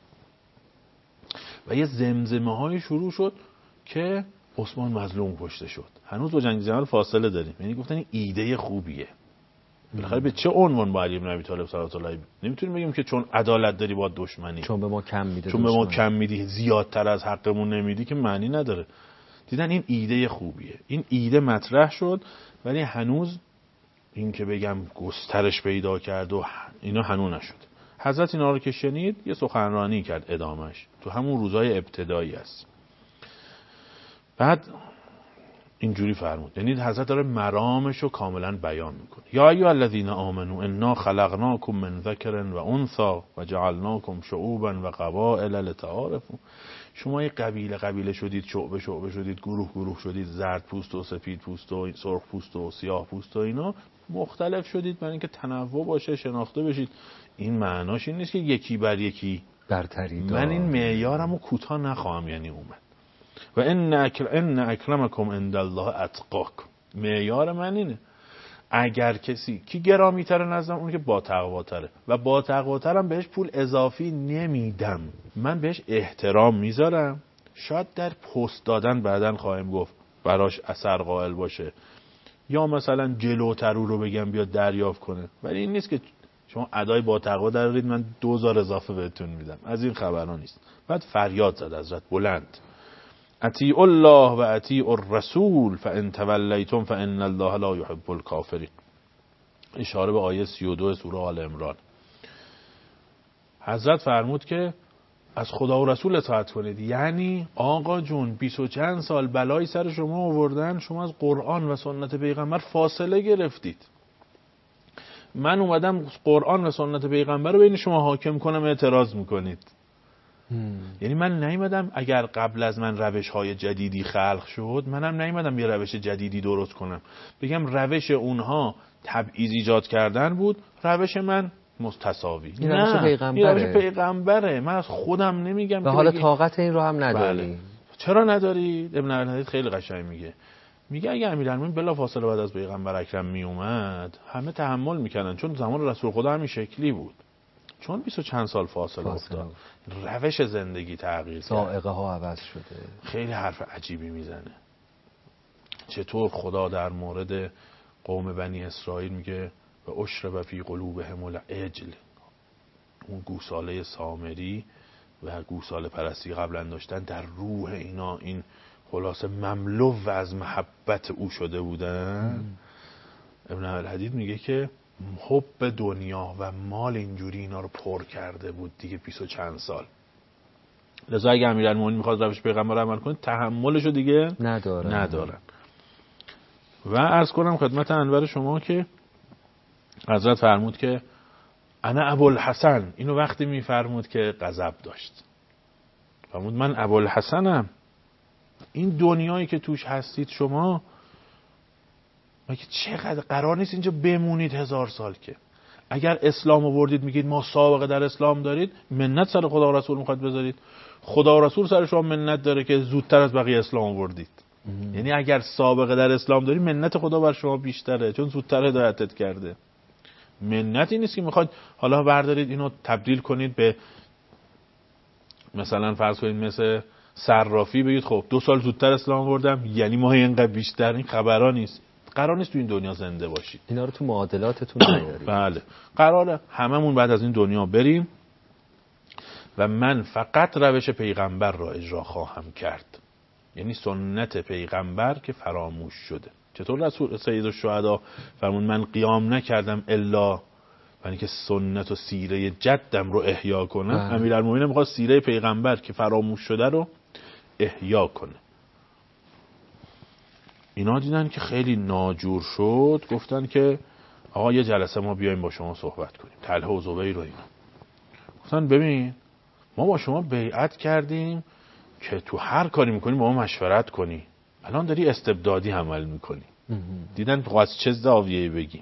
و یه زمزمه های شروع شد که عثمان مظلوم کشته شد. هنوز با جنگ جمل فاصله داریم. یعنی گفتن این ایده خوبیه. بالاخره به چه عنوان با علی بن ابی طالب صلی الله علیه نمیتونیم بگیم که چون عدالت داری با دشمنی، چون به ما کم میده، چون به ما کم میدی زیادتر از حقمون نمیدی که معنی نداره. دیدن این ایده خوبیه. این ایده مطرح شد ولی هنوز این که بگم گسترش پیدا کرد و اینا هنوز نشد. حضرت اینا رو که شنید یه سخنرانی کرد ادامش تو همون روزای ابتدایی است. بعد اینجوری فرمود، یعنی حضرت داره مرامش رو کاملا بیان میکنه. یا ایها الذین آمنوا انا خلقناکم من ذکر و انثی و جعلناکم شعوبا و قبائل لتعارفوا. شما یه قبیله قبیله شدید، شعبه شعبه شدید، گروه گروه شدید، زرد پوست و سفید پوست و سرخ پوست و سیاه پوست و اینا مختلف شدید برای اینکه تنوع باشه، شناخته بشید. این معناش این نیست که یکی بر یکی برتری داره. من این معیارمو کوتاه نخواهم یعنی اومد و ان ان اکرمکم عند الله اتقاکم. معیار من اینه اگر کسی کی گرامی تره نزدم اون که با تقواتره و با تقواترم بهش پول اضافی نمیدم، من بهش احترام میذارم. شاید در پست دادن بعدن خواهیم گفت براش اثر قائل باشه یا مثلا جلوتر رو بگم بیاد دریافت کنه، ولی این نیست که شما ادای با تقوا درارید من دوزار اضافه بهتون میدم. از این خبرها نیست. بعد فریاد زد حضرت بلند اطیعوا الله و اطیعوا الرسول فان تولیتم فان الله لا يحب الكافرین. اشاره به آیه سی و دو سوره آل عمران. حضرت فرمود که از خدا و رسول اطاعت کنید. یعنی آقا جون بیست و چند سال بلای سر شما آوردن، شما از قرآن و سنت پیغمبر فاصله گرفتید. من اومدم قرآن و سنت پیغمبر رو بین شما حاکم کنم اعتراض میکنید. یعنی من نیومدم اگر قبل از من روش های جدیدی خلق شد منم نیومدم یه روش جدیدی درست کنم بگم روش اونها تبعیض ایجاد کردن بود، روش من مستساوی. این روش پیغمبره. این روش پیغمبره. من از خودم نمیگم. و حالا طاقت این رو هم نداری. بله. چرا نداری؟ ابن الحدید خیلی قشنگ میگه. میگه اگه امیرالمومنین بلا فاصله بعد از پیغمبر اکرم می اومد همه تحمل میکنن، چون زمان رسول خدا همین شکلی بود. چون بیست و چند سال فاصله افتاد روش زندگی تغییر کرد، سائقه ها عوض شده. خیلی حرف عجیبی میزنه. چطور خدا در مورد قوم بنی اسرائیل میگه و اشرب فی قلوبهم العجل، اون گوساله سامری و گوساله پرستی قبلا داشتن در روح اینا این خلاصه مملو و از محبت او شده بودن. ابن الحدید میگه که حب دنیا و مال اینجوری اینا رو پر کرده بود دیگه بیست و چند سال. لذا اگه امیرالمومنین میخواد روش پیغمبر عمل کنه تحملشو دیگه ندارن ندارن. و عرض کنم خدمت انور شما که حضرت فرمود که انا ابوالحسن. اینو وقتی میفرمود که غضب داشت، فرمود من ابوالحسنم. این دنیایی که توش هستید شما مگه چقدر قرار نیست اینجا بمونید هزار سال؟ که اگر اسلام آوردید میگید ما سابقه در اسلام دارید، منت سر خدا و رسول میخواد بذارید. خدا و رسول سر شما منت داره که زودتر از بقیه اسلام آوردید. یعنی اگر سابقه در اسلام داری منت خدا بر شما بیشتره، چون زودتر هدایتت کرده. منتی نیست که میخواید حالا بردارید اینو تبدیل کنید به مثلا فرض کنید مثل صرافی، بگید خب دو سال زودتر اسلام آوردم یعنی ما اینقدر بیشتر. این خبرا نیست. قرار نیست تو این دنیا زنده باشید. اینا رو تو معادلاتتون نیارید. بله، قراره هممون بعد از این دنیا بریم و من فقط روش پیغمبر را اجرا خواهم کرد. یعنی سنت پیغمبر که فراموش شده. چطور رسول سید الشهدا فرمون من قیام نکردم الا یعنی که سنت و سیره جدم رو احیا کنه. امیرالمومنین میخواد سیره پیغمبر که فراموش شده رو احیا کنه. اینا دیدن که خیلی ناجور شد، گفتن که آقا یه جلسه ما بیایم با شما صحبت کنیم. طلحه و زبیر رو اینا گفتن ببین ما با شما بیعت کردیم که تو هر کاری میکنی با ما مشورت کنی، الان داری استبدادی عمل میکنی. دیدن از چه زاویه‌ای بگیم،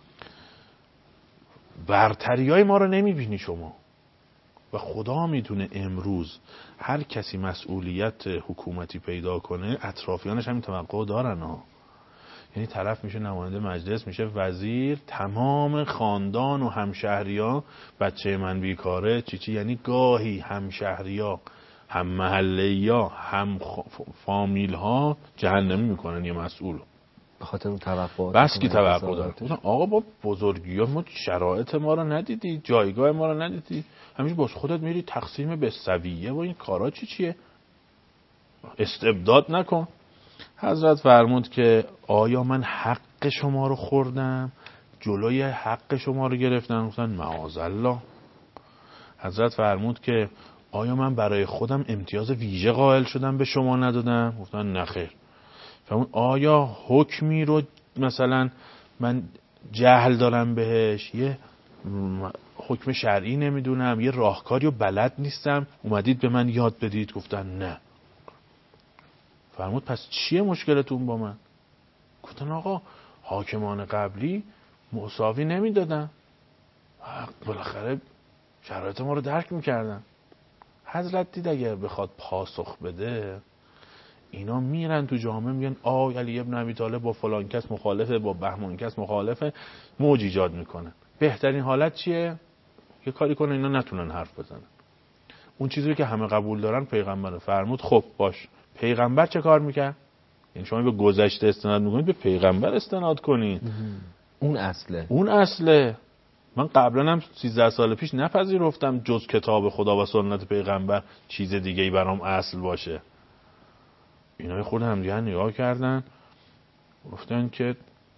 برتری های ما رو نمیبینی شما و خدا میدونه امروز هر کسی مسئولیت حکومتی پیدا کنه اطرافیانش همین توقع دارن ها. یعنی طرف میشه نماینده مجلس، میشه وزیر، تمام خاندان و همشهریا بچه من بیکاره چی چی، یعنی گاهی همشهریا هم محله‌یا هم فامیل ها جهنمی میکنن یه مسئول به خاطر اون توقعات. بس کی توقع داره. آقا با بزرگی ها ما شرایط ما رو ندیدی، جایگاه ما رو ندیدی، همیشه باز خودت میری تقسیم به سویه و این کارا چی چیه، استبداد نکن. حضرت فرمود که آیا من حق شما رو خوردم، جلوی حق شما رو گرفتم؟ گفتن معاذالله. حضرت فرمود که آیا من برای خودم امتیاز ویژه قائل شدم به شما ندادم؟ گفتن نخیر. فرمود آیا حکمی رو مثلا من جهل دارم بهش، یه حکم شرعی نمیدونم، یه راهکاری رو بلد نیستم، اومدید به من یاد بدید؟ گفتن نه. فرمود پس چیه مشکلتون با من؟ گفتن آقا حاکمان قبلی مساوی نمیدادن، بالاخره شرایط ما رو درک میکردن. حضرت دید اگر بخواد پاسخ بده اینا میرن تو جامعه میگن آه علی ابن ابی طالب با فلان کس مخالفه، با بهمان کس مخالفه، موج ایجاد میکنن. بهترین حالت چیه؟ یه کاری کنن اینا نتونن حرف بزنن. اون چیزی که همه قبول دارن پیغمبر. فرمود خب باش، پیغمبر چه کار میکرد؟ یعنی شما به گذشته استناد میکنید، به پیغمبر استناد کنید. اون اصله. اون اصله. من قبلا هم سیزده سال پیش نپذیرفتم جز کتاب خدا و سنت پیغمبر چیز دیگه ای برام اصل باشه. اینا خود هم دیگه نگاه کردن گفتن که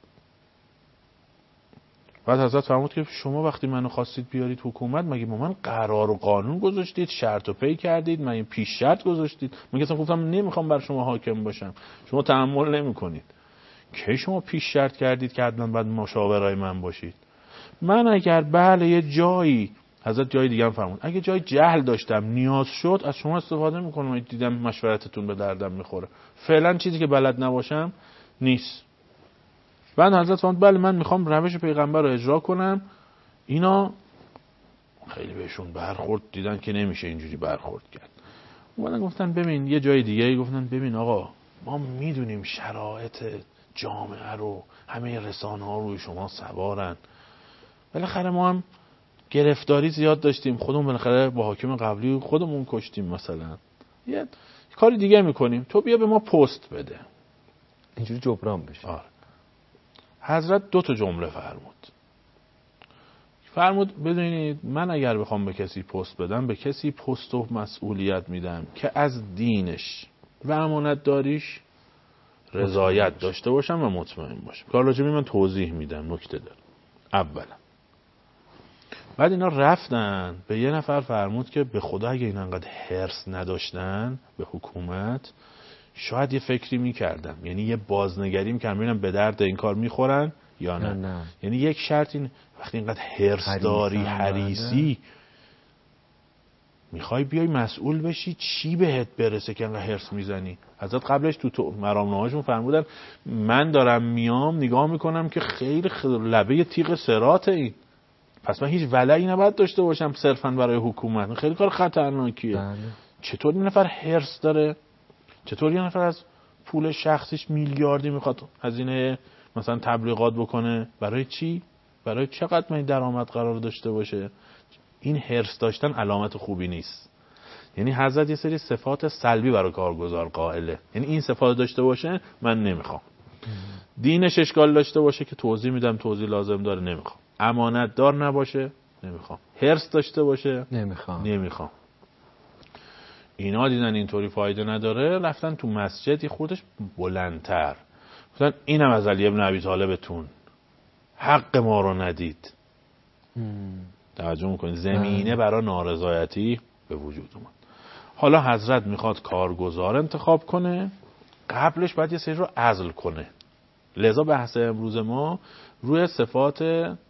بعد حضرت فرمود که شما وقتی منو خواستید بیارید حکومت مگه با من قرار و قانون گذاشتید، شرط و پی کردید، من پیش شرط گذاشتید؟ من اصلا گفتم نمیخوام بر شما حاکم باشم، شما تحمل نمیکنید. کی شما پیش شرط کردید که حتما باید مشاورای من باشید؟ من اگر بله یه جایی، حضرت جای دیگه هم فرمود اگه جای جهل داشتم نیاز شد از شما استفاده میکنم، دیدم مشورتتون به دردم میخوره، فعلا چیزی که بلد نباشم نیست. بعد حضرت فرمود بله من میخوام روش پیغمبر رو اجرا کنم. اینا خیلی بهشون برخورد، دیدن که نمیشه اینجوری برخورد کرد. اومدن گفتن ببین یه جای دیگه، گفتن ببین آقا ما میدونیم شرایط جامعه رو، همه رسانه ها روی شما سوارن، بالاخره ما هم گرفتاری زیاد داشتیم، خودمون بالاخره با حاکم قبلی خودمون کشتیم، مثلا یه کاری دیگه میکنیم، تو بیا به ما پست بده اینجوری جبران بشه. آره. حضرت دو تا جمله فرمود. فرمود بدونید من اگر بخوام به کسی پست بدم، به کسی پست و مسئولیت میدم که از دینش و امانت داریش رضایت داشته باشم و مطمئن باشم. کار راجبی من توضیح میدم، نکته دارم. اولا بعد اینا رفتن به یه نفر فرمود که به خدا اگه اینا انقدر حرص نداشتن به حکومت شاید یه فکری میکردم، یعنی یه بازنگری میکردم ببینم به درد این کار میخورن یا نه, نه, نه. یعنی یک شرط این وقتی اینقدر حرص داری، حریصی، میخوای بیای مسئول بشی، چی بهت برسه که انقدر حرص میزنی؟ حضرت قبلش تو, تو مرامنامه‌هاشون فرمودن من دارم میام نگاه میکنم که خیلی لبه تیغ صراط این، پس من هیچ ولعی نباید داشته باشم صرفا برای حکومت، خیلی کار خطرناکیه. بله. چطور این نفر حرص داره؟ چطور یه نفر از پول شخصیش میلیاردی میخواد هزینه مثلا تبلیغات بکنه. برای چی؟ برای چقدر من درآمد قرار داشته باشه؟ این حرص داشتن علامت خوبی نیست. یعنی حضرت یه سری صفات سلبی برای کارگزار قائله. یعنی این صفات داشته باشه من نمیخوام. دینش اشکال داشته باشه که توضیح میدم توضیح لازم داره نمیخوام. امانت دار نباشه نمیخوام. حرص داشته باشه نمیخوام. نمیخوام. اینا دیدن اینطوری فایده نداره، رفتن تو مسجد یه خودش بلندتر گفتن اینم از علی ابن ابی طالبتون حق ما رو ندید. توجه میکنید زمینه برای نارضایتی به وجود اومد. حالا حضرت میخواد کارگزار انتخاب کنه، قبلش باید یه سری رو عزل کنه. لذا بحث امروز ما روی صفات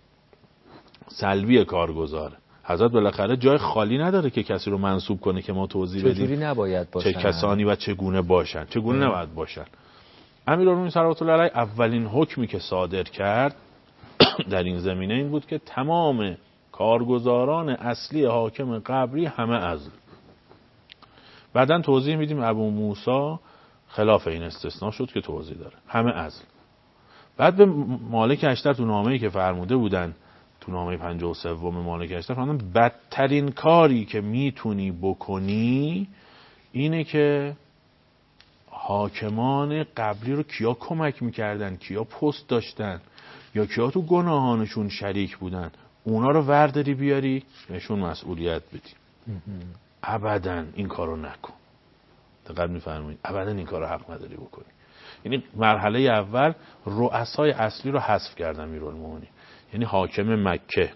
سلبی کارگزاره. حضرت بالاخره جای خالی نداره که کسی رو منصوب کنه که ما توضیح بدیم چجوری نباید باشن، چه کسانی و چگونه باشن، چگونه نباید باشن. امیرالمومنین صلوات الله علیه اولین حکمی که صادر کرد در این زمینه این بود که تمام کارگزاران اصلی حاکم قبری همه عزل. بعداً توضیح میدیم ابو موسی خلاف این استثناء شد که توضیح داره، همه عزل. بعد به مالک اشتر تو نامه‌ای که فرموده بودن، تو نامه پنجاه و سه مالک اشتر فرمودن بدترین کاری که میتونی بکنی اینه که حاکمان قبلی رو کیا کمک میکردن، کیا پست داشتن یا کیا تو گناهانشون شریک بودن، اونا رو ورداری بیاری بهشون مسئولیت بدی. ابداً این کارو نکن. دقیق میفرمایید، ابداً این کارو حق نداری بکنی. یعنی مرحله اول رؤسای اصلی رو حذف کردن امیرالمومنین، یعنی حاکم مکه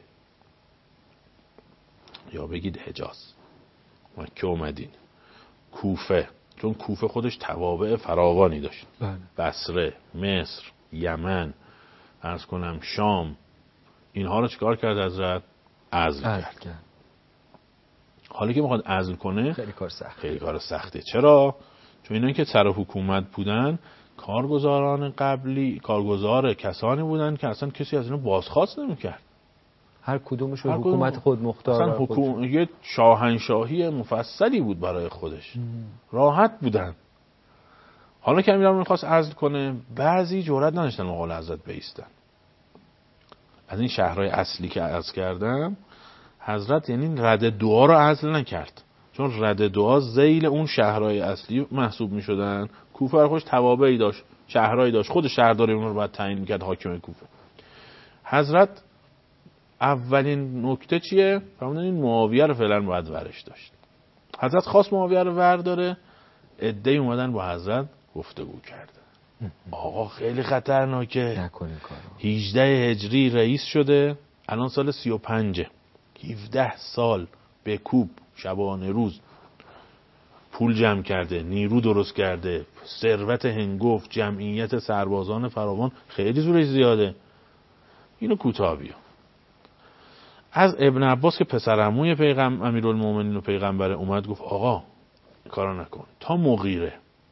یا بگید حجاز، مکه و مدینه، کوفه، چون کوفه خودش توابع فراوانی داشت، بله. بصره، مصر، یمن، عرض کنم شام، اینها رو چیکار کرد حضرت؟ عزل کرد. کرد. حالا که میخواد عزل کنه خیلی کار سخت، خیلی کار سخته. چرا؟ چون اینا که سر حکومت بودن کارگزاران قبلی، کارگزار کسانی بودن که اصلا کسی از اینا بازخواست نمیکرد. هر کدومشون حکومت خود مختار، اصلا حکومت یه شاهنشاهی مفصلی بود برای خودش. ام. راحت بودن. حالا که امیرالمومنین می‌خواست عزل کنه، بعضی جرئت نداشتن مقابل حضرت بایستن. از این شهرهای اصلی که عرض کردم، حضرت یعنی رد دعا رو عزل نکرد، چون رد دعا ذیل اون شهرهای اصلی محسوب می‌شدن. کوفه برای خودش توابعی داشت، شهرهایی داشت، خود شهردار اون رو باید تعیین می‌کرد حاکم کوفه. حضرت اولین نکته چیه؟ فرمودن این معاویه رو فعلا باید ورش داشت. حضرت خواست معاویه رو ور داره، عده‌ای اومدن با حضرت گفتگو کردن. آقا خیلی خطرناکه، نکنین کارو. هجده هجری رئیس شده، الان سال سی و پنج، هفده سال به کوب شبانه روز پول جمع کرده، نیرو درست کرده، ثروت هنگفت، جمعیت سربازان فراوان، خیلی زورش زیاده. اینو کوتاه بیا. از ابن عباس که پسر عموی پیغمبر امیرالمومنین و پیغمبر اومد گفت آقا کارا نکن تا مغیره.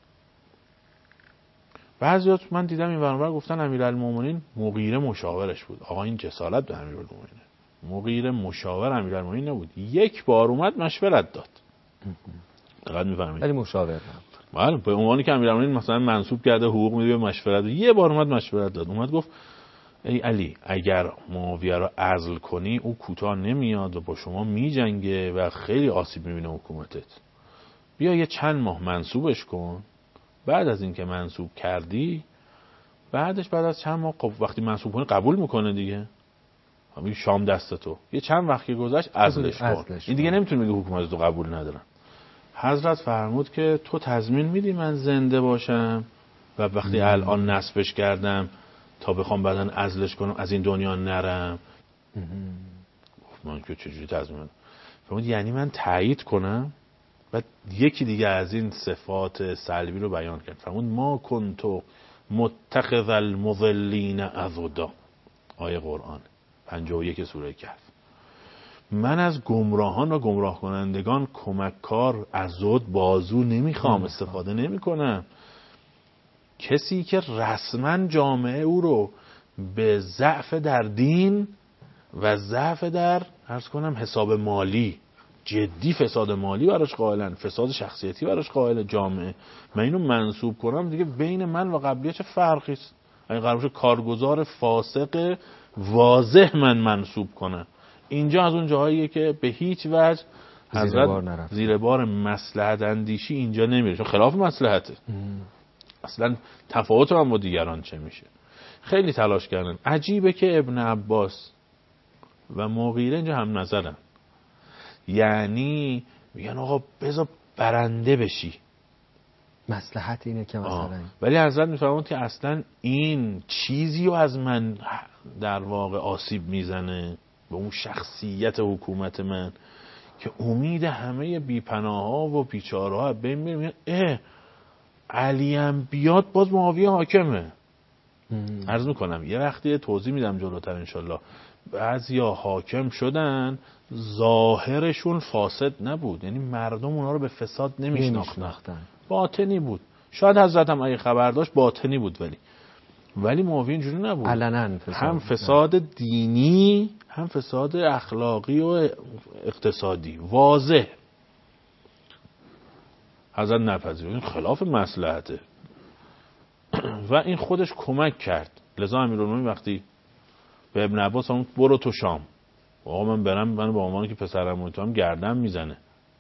بعضیات من دیدم این ورانور گفتن امیرالمومنین مغیره مشاورش بود. آقا این جسالت به امیرالمومنین. مغیره مشاور امیرالمومنین نبود، یک بار اومد مشورت داد. دقیق می‌فهمید؟ ولی مشاور نبود. بله، به عنوانی که امیرالمومنین مثلا منصوب کرده حقوق میده مشورت، یه بار اومد مشورت داد. اومد گفت ای علی اگر معاویه رو عزل کنی او کوتاه نمیاد و با شما میجنگه و خیلی آسیب میبینه حکومتت. بیا یه چند ماه منصوبش کن، بعد از اینکه منصوب کردی بعدش بعد از چند ماه وقتی منصوب کنی قبول میکنه دیگه، همین شام دست تو، یه چند وقت که گذشت عزلش کن. این دیگه نمیتونه بگه حکومت تو قبول ندارن. حضرت فرمود که تو تضمین میدی من زنده باشم و وقتی مم. الان نصبش کردم تا بخوام بعدن عزلش کنم از این دنیا نرم؟ گفت من که چجوری تضمین بدم؟ فرمود یعنی من تایید کنم؟ بعد یکی دیگه از این صفات سلبی رو بیان کرد. فرمود ما کنتو متخذ المضلین عضدا، آیه قرآن پنجاه و یک سوره کهف. من از گمراهان و گمراه کنندگان کمککار عضد بازو نمیخوام، استفاده نمی کنم. کسی که رسما جامعه او رو به ضعف در دین و ضعف در عرض کنم حساب مالی جدی فساد مالی براش قائلن، فساد شخصیتی براش قائل جامعه. من اینو منسوب کنم دیگه بین من و قبلیه چه فرقی است؟ اگه قرار باشه کارگزار فاسق واضح من منسوب کنم، اینجا از اون جاهاییه که به هیچ وجه حضرت زیر بار مصلحت اندیشی اینجا نمیره، چون خلاف مصلحته. اصلا تفاوت من با دیگران چه میشه؟ خیلی تلاش کردن. عجیبه که ابن عباس و مغیره اینجا هم نظرن، یعنی میگن آقا بذار برنده بشی، مصلحت اینه که مثلا، ولی حضرت میفرماند که اصلا این چیزی رو از من در واقع آسیب میزنه به اون شخصیت حکومت من که امید همه بیپناه ها و بیچاره ها بین میره. میگن اه علی هم بیاد باز معاویه حاکمه. عرض میکنم یه وقتی توضیح میدم جلوتر انشالله. بعضیا حاکم شدن ظاهرشون فاسد نبود، یعنی مردم اونا رو به فساد نمیشناختن، باطنی بود. شاید حضرت هم اگه خبر داشت باطنی بود، ولی ولی معاویه اینجوری نبود، علنا فساد، هم فساد دینی هم فساد اخلاقی و اقتصادی واضح. حضرت نپذیرفت، این خلاف مصلحته و این خودش کمک کرد. لذا امیرالمومنین وقتی به ابن عباس همون برو تو شام، آقا من برم، من با عنوانی که پسرم تو هم گردن میزنه،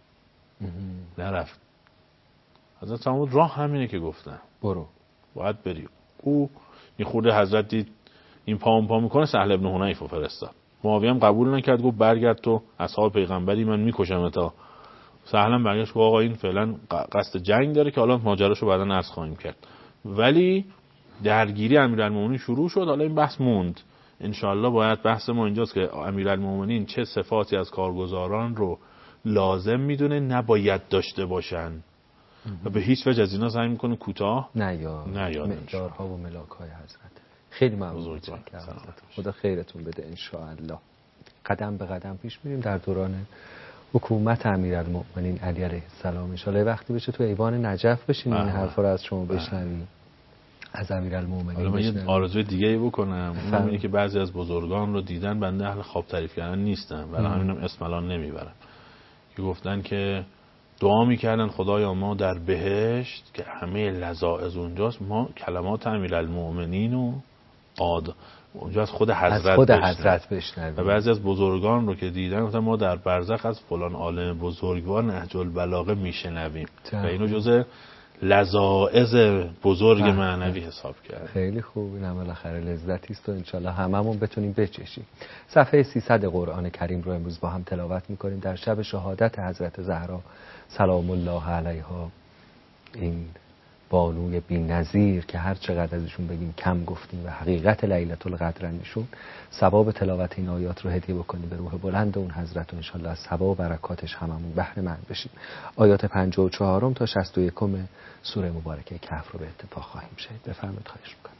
نرفت. حضرت همون راه همینه که گفتن برو باید بری. او این خورده حضرت دید این پام پا میکنه، سهل ابن حنیف رو فرستاد. معاویه هم قبول نکرد، گفت برگرد تو اصحاب پیغمبری، من میکشم تا. سهل هم برگشت گفت آقا این فعلا قصد جنگ داره که حالا ماجراشو بعداً عرض خواهیم کرد. ولی درگیری امیرالمومنین شروع شد. حالا این بحث موند، انشاءالله باید بحث ما اینجاست که امیرالمومنین چه صفاتی از کارگزاران رو لازم میدونه نباید داشته باشن و به هیچ وجه از اینا سعی میکنه کوتاه نیاد معیارها و ملاک‌های حضرت. خیلی ممنون، خدا خیرتون بده انشاءالله. قدم به قدم پیش میریم در دوران حکومت امیرالمومنین علی علیه السلام. انشاءالله وقتی بشه تو ایوان نجف بشیم این حرفا رو از شما بشنویم، از امیرالمومنین. حالا من یه آرزوی دیگه ای بکنم، اونم اینه که بعضی از بزرگان رو دیدن بنده اهل خواب تعریف کردن نیستم، برای همینم اسم الان نمیبرم، که گفتن که دعا میکردن خدایا ما در بهشت که همه لذاذ اونجاست، ما کلمات امیرالمومنین و آد اونجا از خود حضرت از خود حضرت بشنویم. و بعضی از بزرگان رو که دیدن گفتن ما در برزخ از فلان عالم بزرگوار نهج البلاغه میشنویم و اینو جزء لذاذ بزرگ معنوی حساب کرد. خیلی خوب، این هم بالاخره لذتی است و انشالله هممون بتونیم بچشیم. صفحه سیصد قرآن کریم رو امروز با هم تلاوت میکنیم در شب شهادت حضرت زهرا سلام الله علیها، این بانوی بی‌نظیر که هر چقدر ازشون بگیم کم گفتیم و حقیقت لیلة القدر ایشون. ثواب تلاوت این آیات رو هدیه بکنیم به روح بلند اون حضرت و انشالله از ثواب و برکاتش هممون بهره مند بشیم. آیات پنجاه و چهار تا شصت و یک سوره مبارکه کهف رو به اتفاق خواهیم شنید. بفرمایید، خواهش می‌کنم.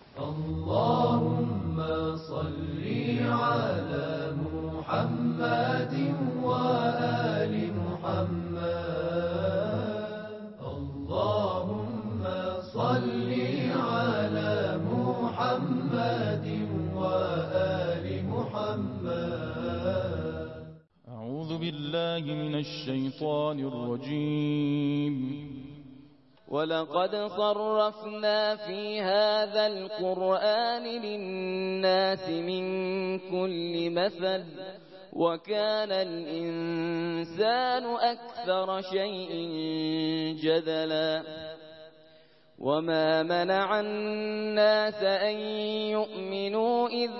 اللهم صل على محمد و آل محمد. اللهم صل على محمد و آل محمد. اعوذ بالله من الشیطان الرجیم. ولقد صرفنا في هذا القرآن للناس من كل مثل وكان الإنسان أكثر شيء جدلا وما منع الناس أن يؤمنوا إذ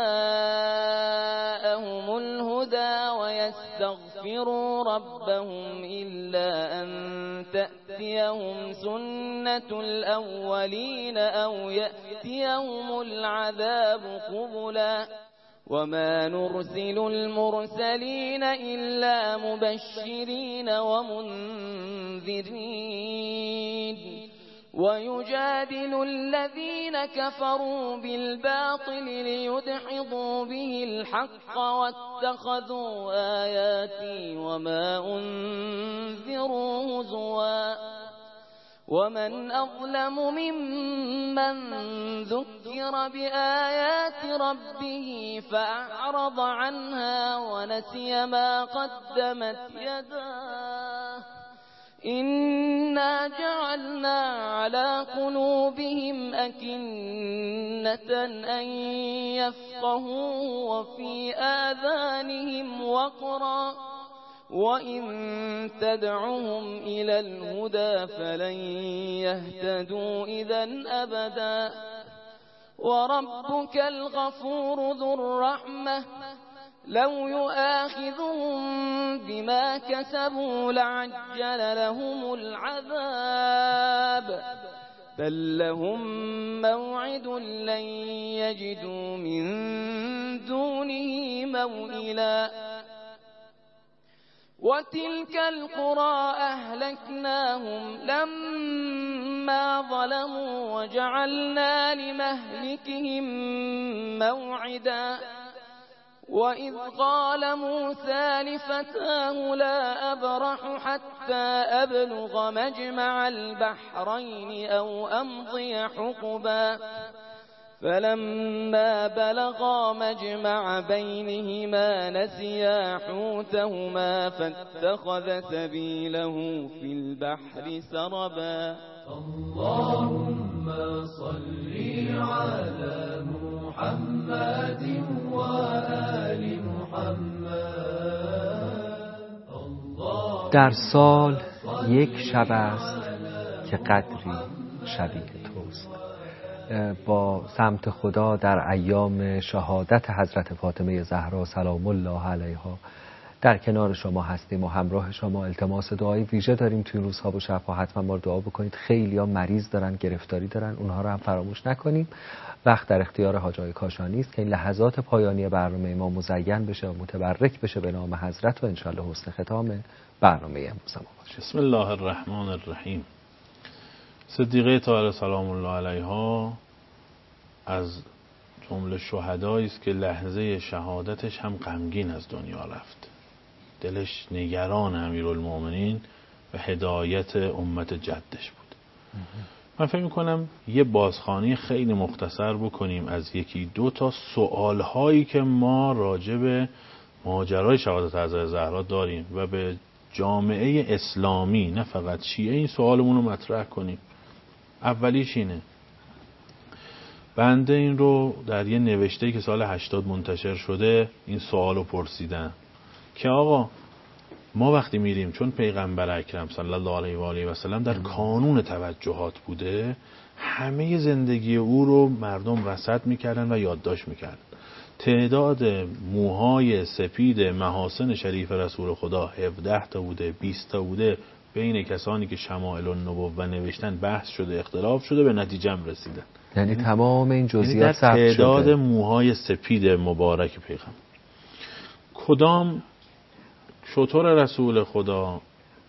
جاءهم الهدى ويستغفروا ربهم إلا أن تأتيهم سنة الأولين أو يأتيهم العذاب قبلا وما نرسل المرسلين إلا مبشرين ومنذرين ويجادل الذين كفروا بالباطل ليدحضوا به الحق واتخذوا آياتي وما أنذروا هزوا ومن أظلم ممن ذكر بآيات ربه فأعرض عنها ونسي ما قدمت يداه إنا جعلنا على قلوبهم أكنة أن يفقهوا وفي آذانهم وقرا وإن تدعهم إلى الهدى فلن يهتدوا إذا أبدا وربك الغفور ذو الرحمة لو يؤاخذهم بما كسبوا لعجل لهم العذاب بل لهم موعد لن يجدوا من دونه موئلا وتلك القرى أهلكناهم لما ظلموا وجعلنا لمهلكهم موعدا وإذ قال موسى لفتاه لا أبرح حتى أبلغ مجمع البحرين أو أمضي حقبا فلما بلغا مجمع بينهما نسيا حوتهما فاتخذ سبيله في البحر سربا اللهم صل على محمد وآل محمد. در سال یک شب است که قدری شبیه توست. با سمت خدا در ایام شهادت حضرت فاطمه زهرا سلام الله علیها در کنار شما هستیم و همراه شما. التماس دعای ویژه داریم توی روزها و شبها، حتما ما رو دعا بکنید. خیلی ها مریض دارن، گرفتاری دارن، اونها رو هم فراموش نکنیم. وقت در اختیار حاجی کاشانی است که این لحظات پایانی برنامه ما مزین بشه و متبرک بشه به نام حضرت و انشالله حسن ختام برنامه امروز ما باشه. بسم الله الرحمن الرحیم. صدیقه طاهره سلام الله علیها از جمله شهدایی است که لحظه شهادتش هم غمگین از دنیا رفت. دلش نگران امیرالمومنین و هدایت امت جدش بود. من فکر می‌کنم یه بازخوانی خیلی مختصر بکنیم از یکی دو تا سوال‌هایی که ما راجع به ماجرای شهادت حضرت زهرا داریم و به جامعه اسلامی نه فقط شیعه این سوالمون رو مطرح کنیم. اولیش اینه، بنده این رو در یه نوشته که سال هشتاد منتشر شده این سوال رو پرسیدم که آقا ما وقتی میریم، چون پیغمبر اکرم صلی الله علیه و آله و سلم در کانون توجهات بوده، همه زندگی او رو مردم رصد میکردن و یادداشت میکردن. تعداد موهای سپید محاسن شریف رسول خدا هفده تا بوده، بیست تا بوده. بین کسانی که شمائل النبوه نوشتن بحث شده، اختلاف شده، به نتیجه هم رسیدن. یعنی تمام این جزئیات ثبت شده. تعداد شده. موهای سپید مبارک پیغمبر، کدام شتر رسول خدا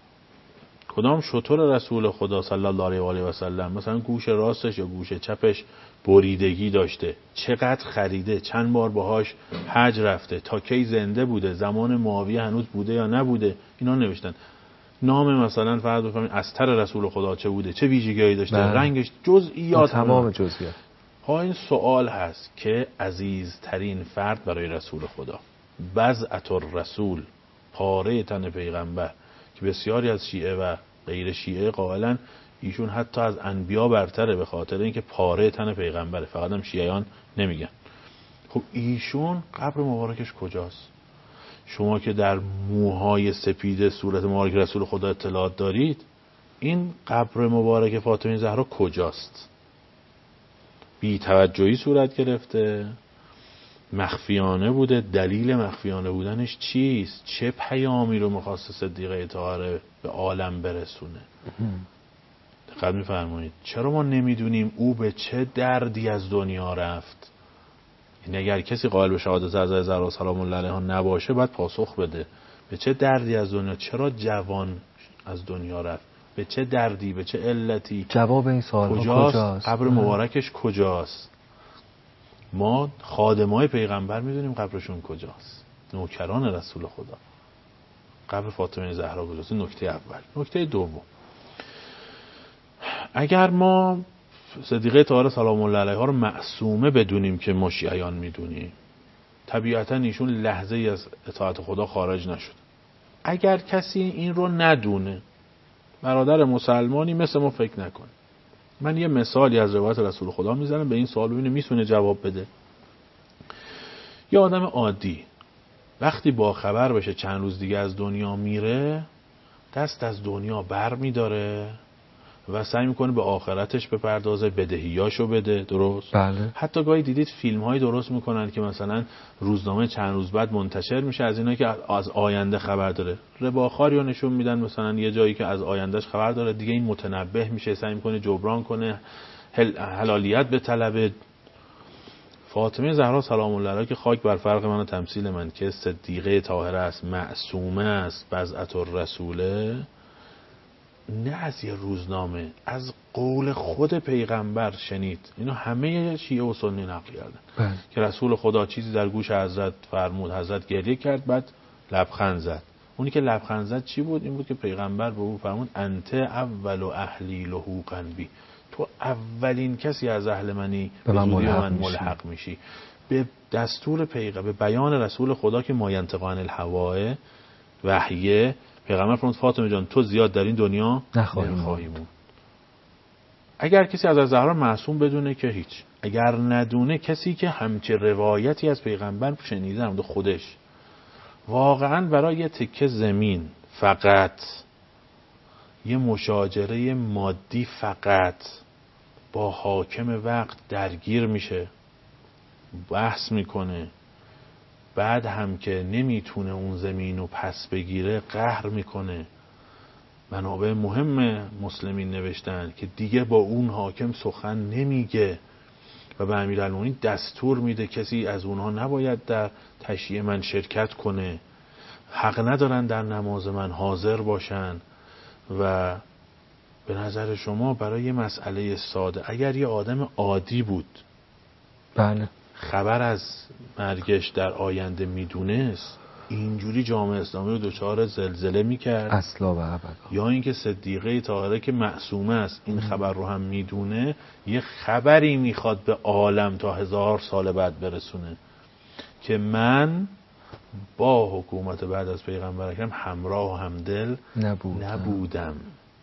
کدام شتر رسول خدا صلی الله علیه و آله و سلم مثلا گوش راستش یا گوش چپش بریدگی داشته، چقدر خریده، چند بار باهاش حج رفته، تا کی زنده بوده، زمان معاویه هنوز بوده یا نبوده، اینا نوشتن. نام مثلا فرض بفرمایید استر رسول خدا چه بوده، چه ویژگی‌هایی داشته، بله. رنگش، جزئیات، تمام جزئیات. ها این سوال هست که عزیزترین فرد برای رسول خدا، بضعة الرسول، پاره تن پیغمبر، که بسیاری از شیعه و غیر شیعه قائلن ایشون حتی از انبیا برتره به خاطر اینکه پاره تن پیغمبره، فقط هم شیعیان نمیگن. خب ایشون قبر مبارکش کجاست؟ شما که در موهای سپید صورت مبارک رسول خدا اطلاعات دارید، این قبر مبارک فاطمه زهرا کجاست؟ بی توجهی صورت گرفته، مخفیانه بوده. دلیل مخفیانه بودنش چیست؟ چه پیامی رو می‌خواسته صدیقه طاهره به عالم برسونه؟ دقت می‌فرمایید. چرا ما نمیدونیم او به چه دردی از دنیا رفت؟ این اگر کسی قائل به شهادت حضرت زهرا سلام الله علیها نباشه باید پاسخ بده. به چه دردی از دنیا، چرا جوان از دنیا رفت، به چه دردی، به چه علتی؟ جواب این سوال کجاست؟ کجاست؟ قبر مبارکش کجاست؟ ما خادمای پیغمبر میدونیم قبرشون کجاست، نوکران رسول خدا. قبر فاطمه زهرا کجاست؟ نکته اول. نکته دوم، اگر ما صدیقه طاهره سلام الله علیها رو معصومه بدونیم که ما شیعیان میدونیم، طبیعتا ایشون لحظه ای از اطاعت خدا خارج نشد. اگر کسی این رو ندونه، برادر مسلمانی مثل ما فکر نکنه. من یه مثالی از روایت رسول خدا میزنم، به این سوال ببینیم میتونه جواب بده. یه آدم عادی وقتی با خبر بشه چند روز دیگه از دنیا میره، دست از دنیا بر میداره و سعی میکنه به آخرتش بپردازه، بدهیاشو بده. درست؟ بله. حتی گاهی دیدید فیلم هایی درست میکنن که مثلا روزنامه چند روز بعد منتشر میشه از اینایی که از آینده خبر داره. رباخاری رو نشون میدن مثلا یه جایی که از آیندهش خبر داره، دیگه این متنبه میشه، سعی میکنه جبران کنه، حل... حلالیت به طلب. فاطمه زهرا سلام الله علیها که خاک بر فرق من و تمثیل من، که صدیقه طاهره است، معصومه است، بضعة الرسوله، نه از یه روزنامه، از قول خود پیغمبر شنید. اینو همه شیعه و سنی نقل کردن که رسول خدا چیزی در گوش حضرت فرمود، حضرت گریه کرد، بعد لبخند زد. اونی که لبخند زد چی بود؟ این بود که پیغمبر به او فرمود انت اول اهلی لحوقا بی، تو اولین کسی از اهل منی به من ملحق, من ملحق میشی. به دستور پیغمبر، به بیان رسول خدا که ما ینطق عن الهوى وحیه، پیغمبر فرمود فاطمه جان تو زیاد در این دنیا نخواهی بود. اگر کسی از زهرا معصوم بدونه که هیچ، اگر ندونه کسی که همچه روایتی از پیغمبر شنیده هم خودش واقعا برای یه تکه زمین فقط، یه مشاجره مادی فقط با حاکم وقت درگیر میشه، بحث میکنه، بعد هم که نمیتونه اون زمین رو پس بگیره قهر میکنه. منابع مهم مسلمین نوشتن که دیگه با اون حاکم سخن نمیگه و به امیرالمومنین دستور میده کسی از اونها نباید در تشییع من شرکت کنه، حق ندارن در نماز من حاضر باشن. و به نظر شما برای یه مسئله ساده، اگر یه آدم عادی بود بله خبر از مرگش در آینده میدونست، اینجوری جامعه اسلامی رو دچار زلزله میکرد اصلا و ابدا؟ یا اینکه صدیقه طاهره که معصومه است این خبر رو هم میدونه، یه خبری میخواد به عالم تا هزار سال بعد برسونه که من با حکومت بعد از پیغمبر اکرم همراه و همدل نبودم, نبودم.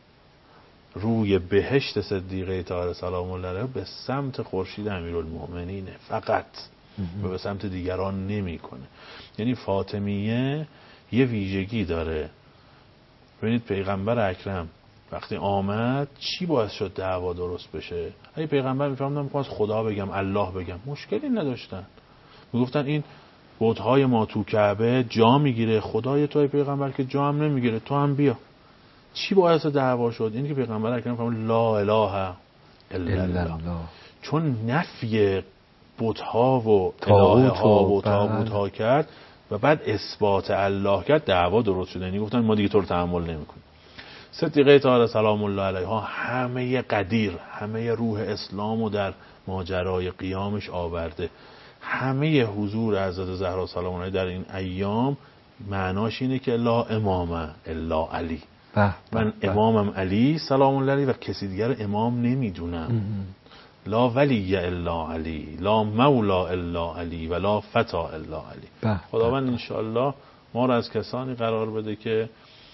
روی بهشت صدیقه طاهره سلام الله علیها به سمت خورشید امیرالمؤمنینه فقط، و به سمت دیگران نمیکنه. یعنی فاطمیه یه ویژگی داره. ببینید پیغمبر اکرم وقتی آمد چی باعث شد دعوا درست بشه؟ اگه پیغمبر میفهمدن میخوام از خدا بگم، الله بگم، مشکلی نداشتن. میگفتن این بت‌های ما تو کعبه جا میگیره، خدای توی پیغمبر که جا هم نمیگیره، تو هم بیا. چی باعث دعوا شد؟ این که پیغمبر اکرم فرمود لا اله الا الله، چون نفی بت‌ها و اله‌ها و طاغوت‌ها کرد و بعد اثبات الله کرد، دعوا درست شد. یعنی گفتن ما دیگه تو رو تحمل نمی‌کنیم. صدیقه طاهره سلام الله علیها همه قدیر، همه روح اسلامو در ماجرای قیامش آورده. همه حضور حضرت زهرا سلام الله در این ایام معناش اینه که لا امام الا علی، بح من بح امامم علی سلام الله علیه و کسی دیگر امام نمیدونم. لا ولی الا علی، لا مولا الا علی و لا فتا الا علی. خداوند انشاءالله ما را از کسانی قرار بده که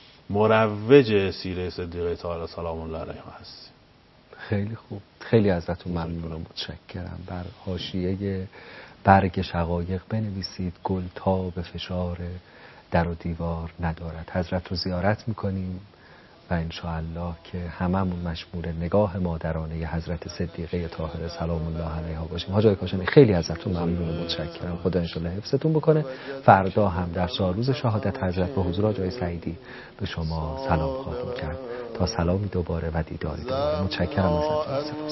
مروج سیره صدیقه طاهره سلام الله علیها هست. خیلی خوب، خیلی ازتون ممنونم، متشکرم. بر حاشیه برگ شقایق بنویسید گل تا به فشار در و دیوار ندارد. حضرت رو زیارت میکنیم و انشاءالله که هممون مشمول نگاه مادرانه ی حضرت صدیقه طاهره سلام الله علیها باشیم. حاج آقای کاشانی خیلی ازتون ممنونم، متشکرم. خدا انشاءالله حفظتون بکنه. فردا هم در روز شهادت حضرت به حضور حاج آقای سعیدی به شما سلام خواهیم کرد. تا سلامی دوباره و دیداری دوباره. متشکرم ازتون.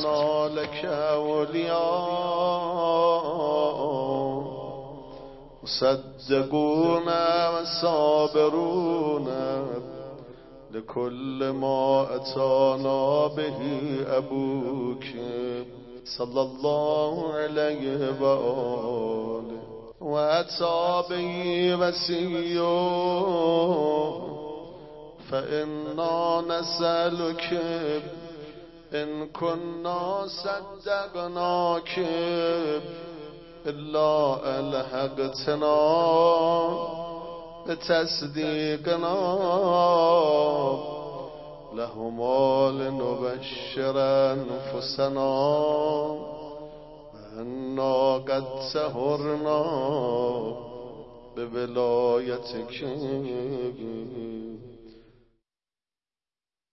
مصدقون و صابرون لكل ما اتانا به ابوك صلى الله عليه و آله و اتى به وصيه فإنا نسألك إن كنا صدقناك إلا ألحقتنا بتصديقنا لهما لنبشر أنفسنا أننا قد سهرنا بولايتك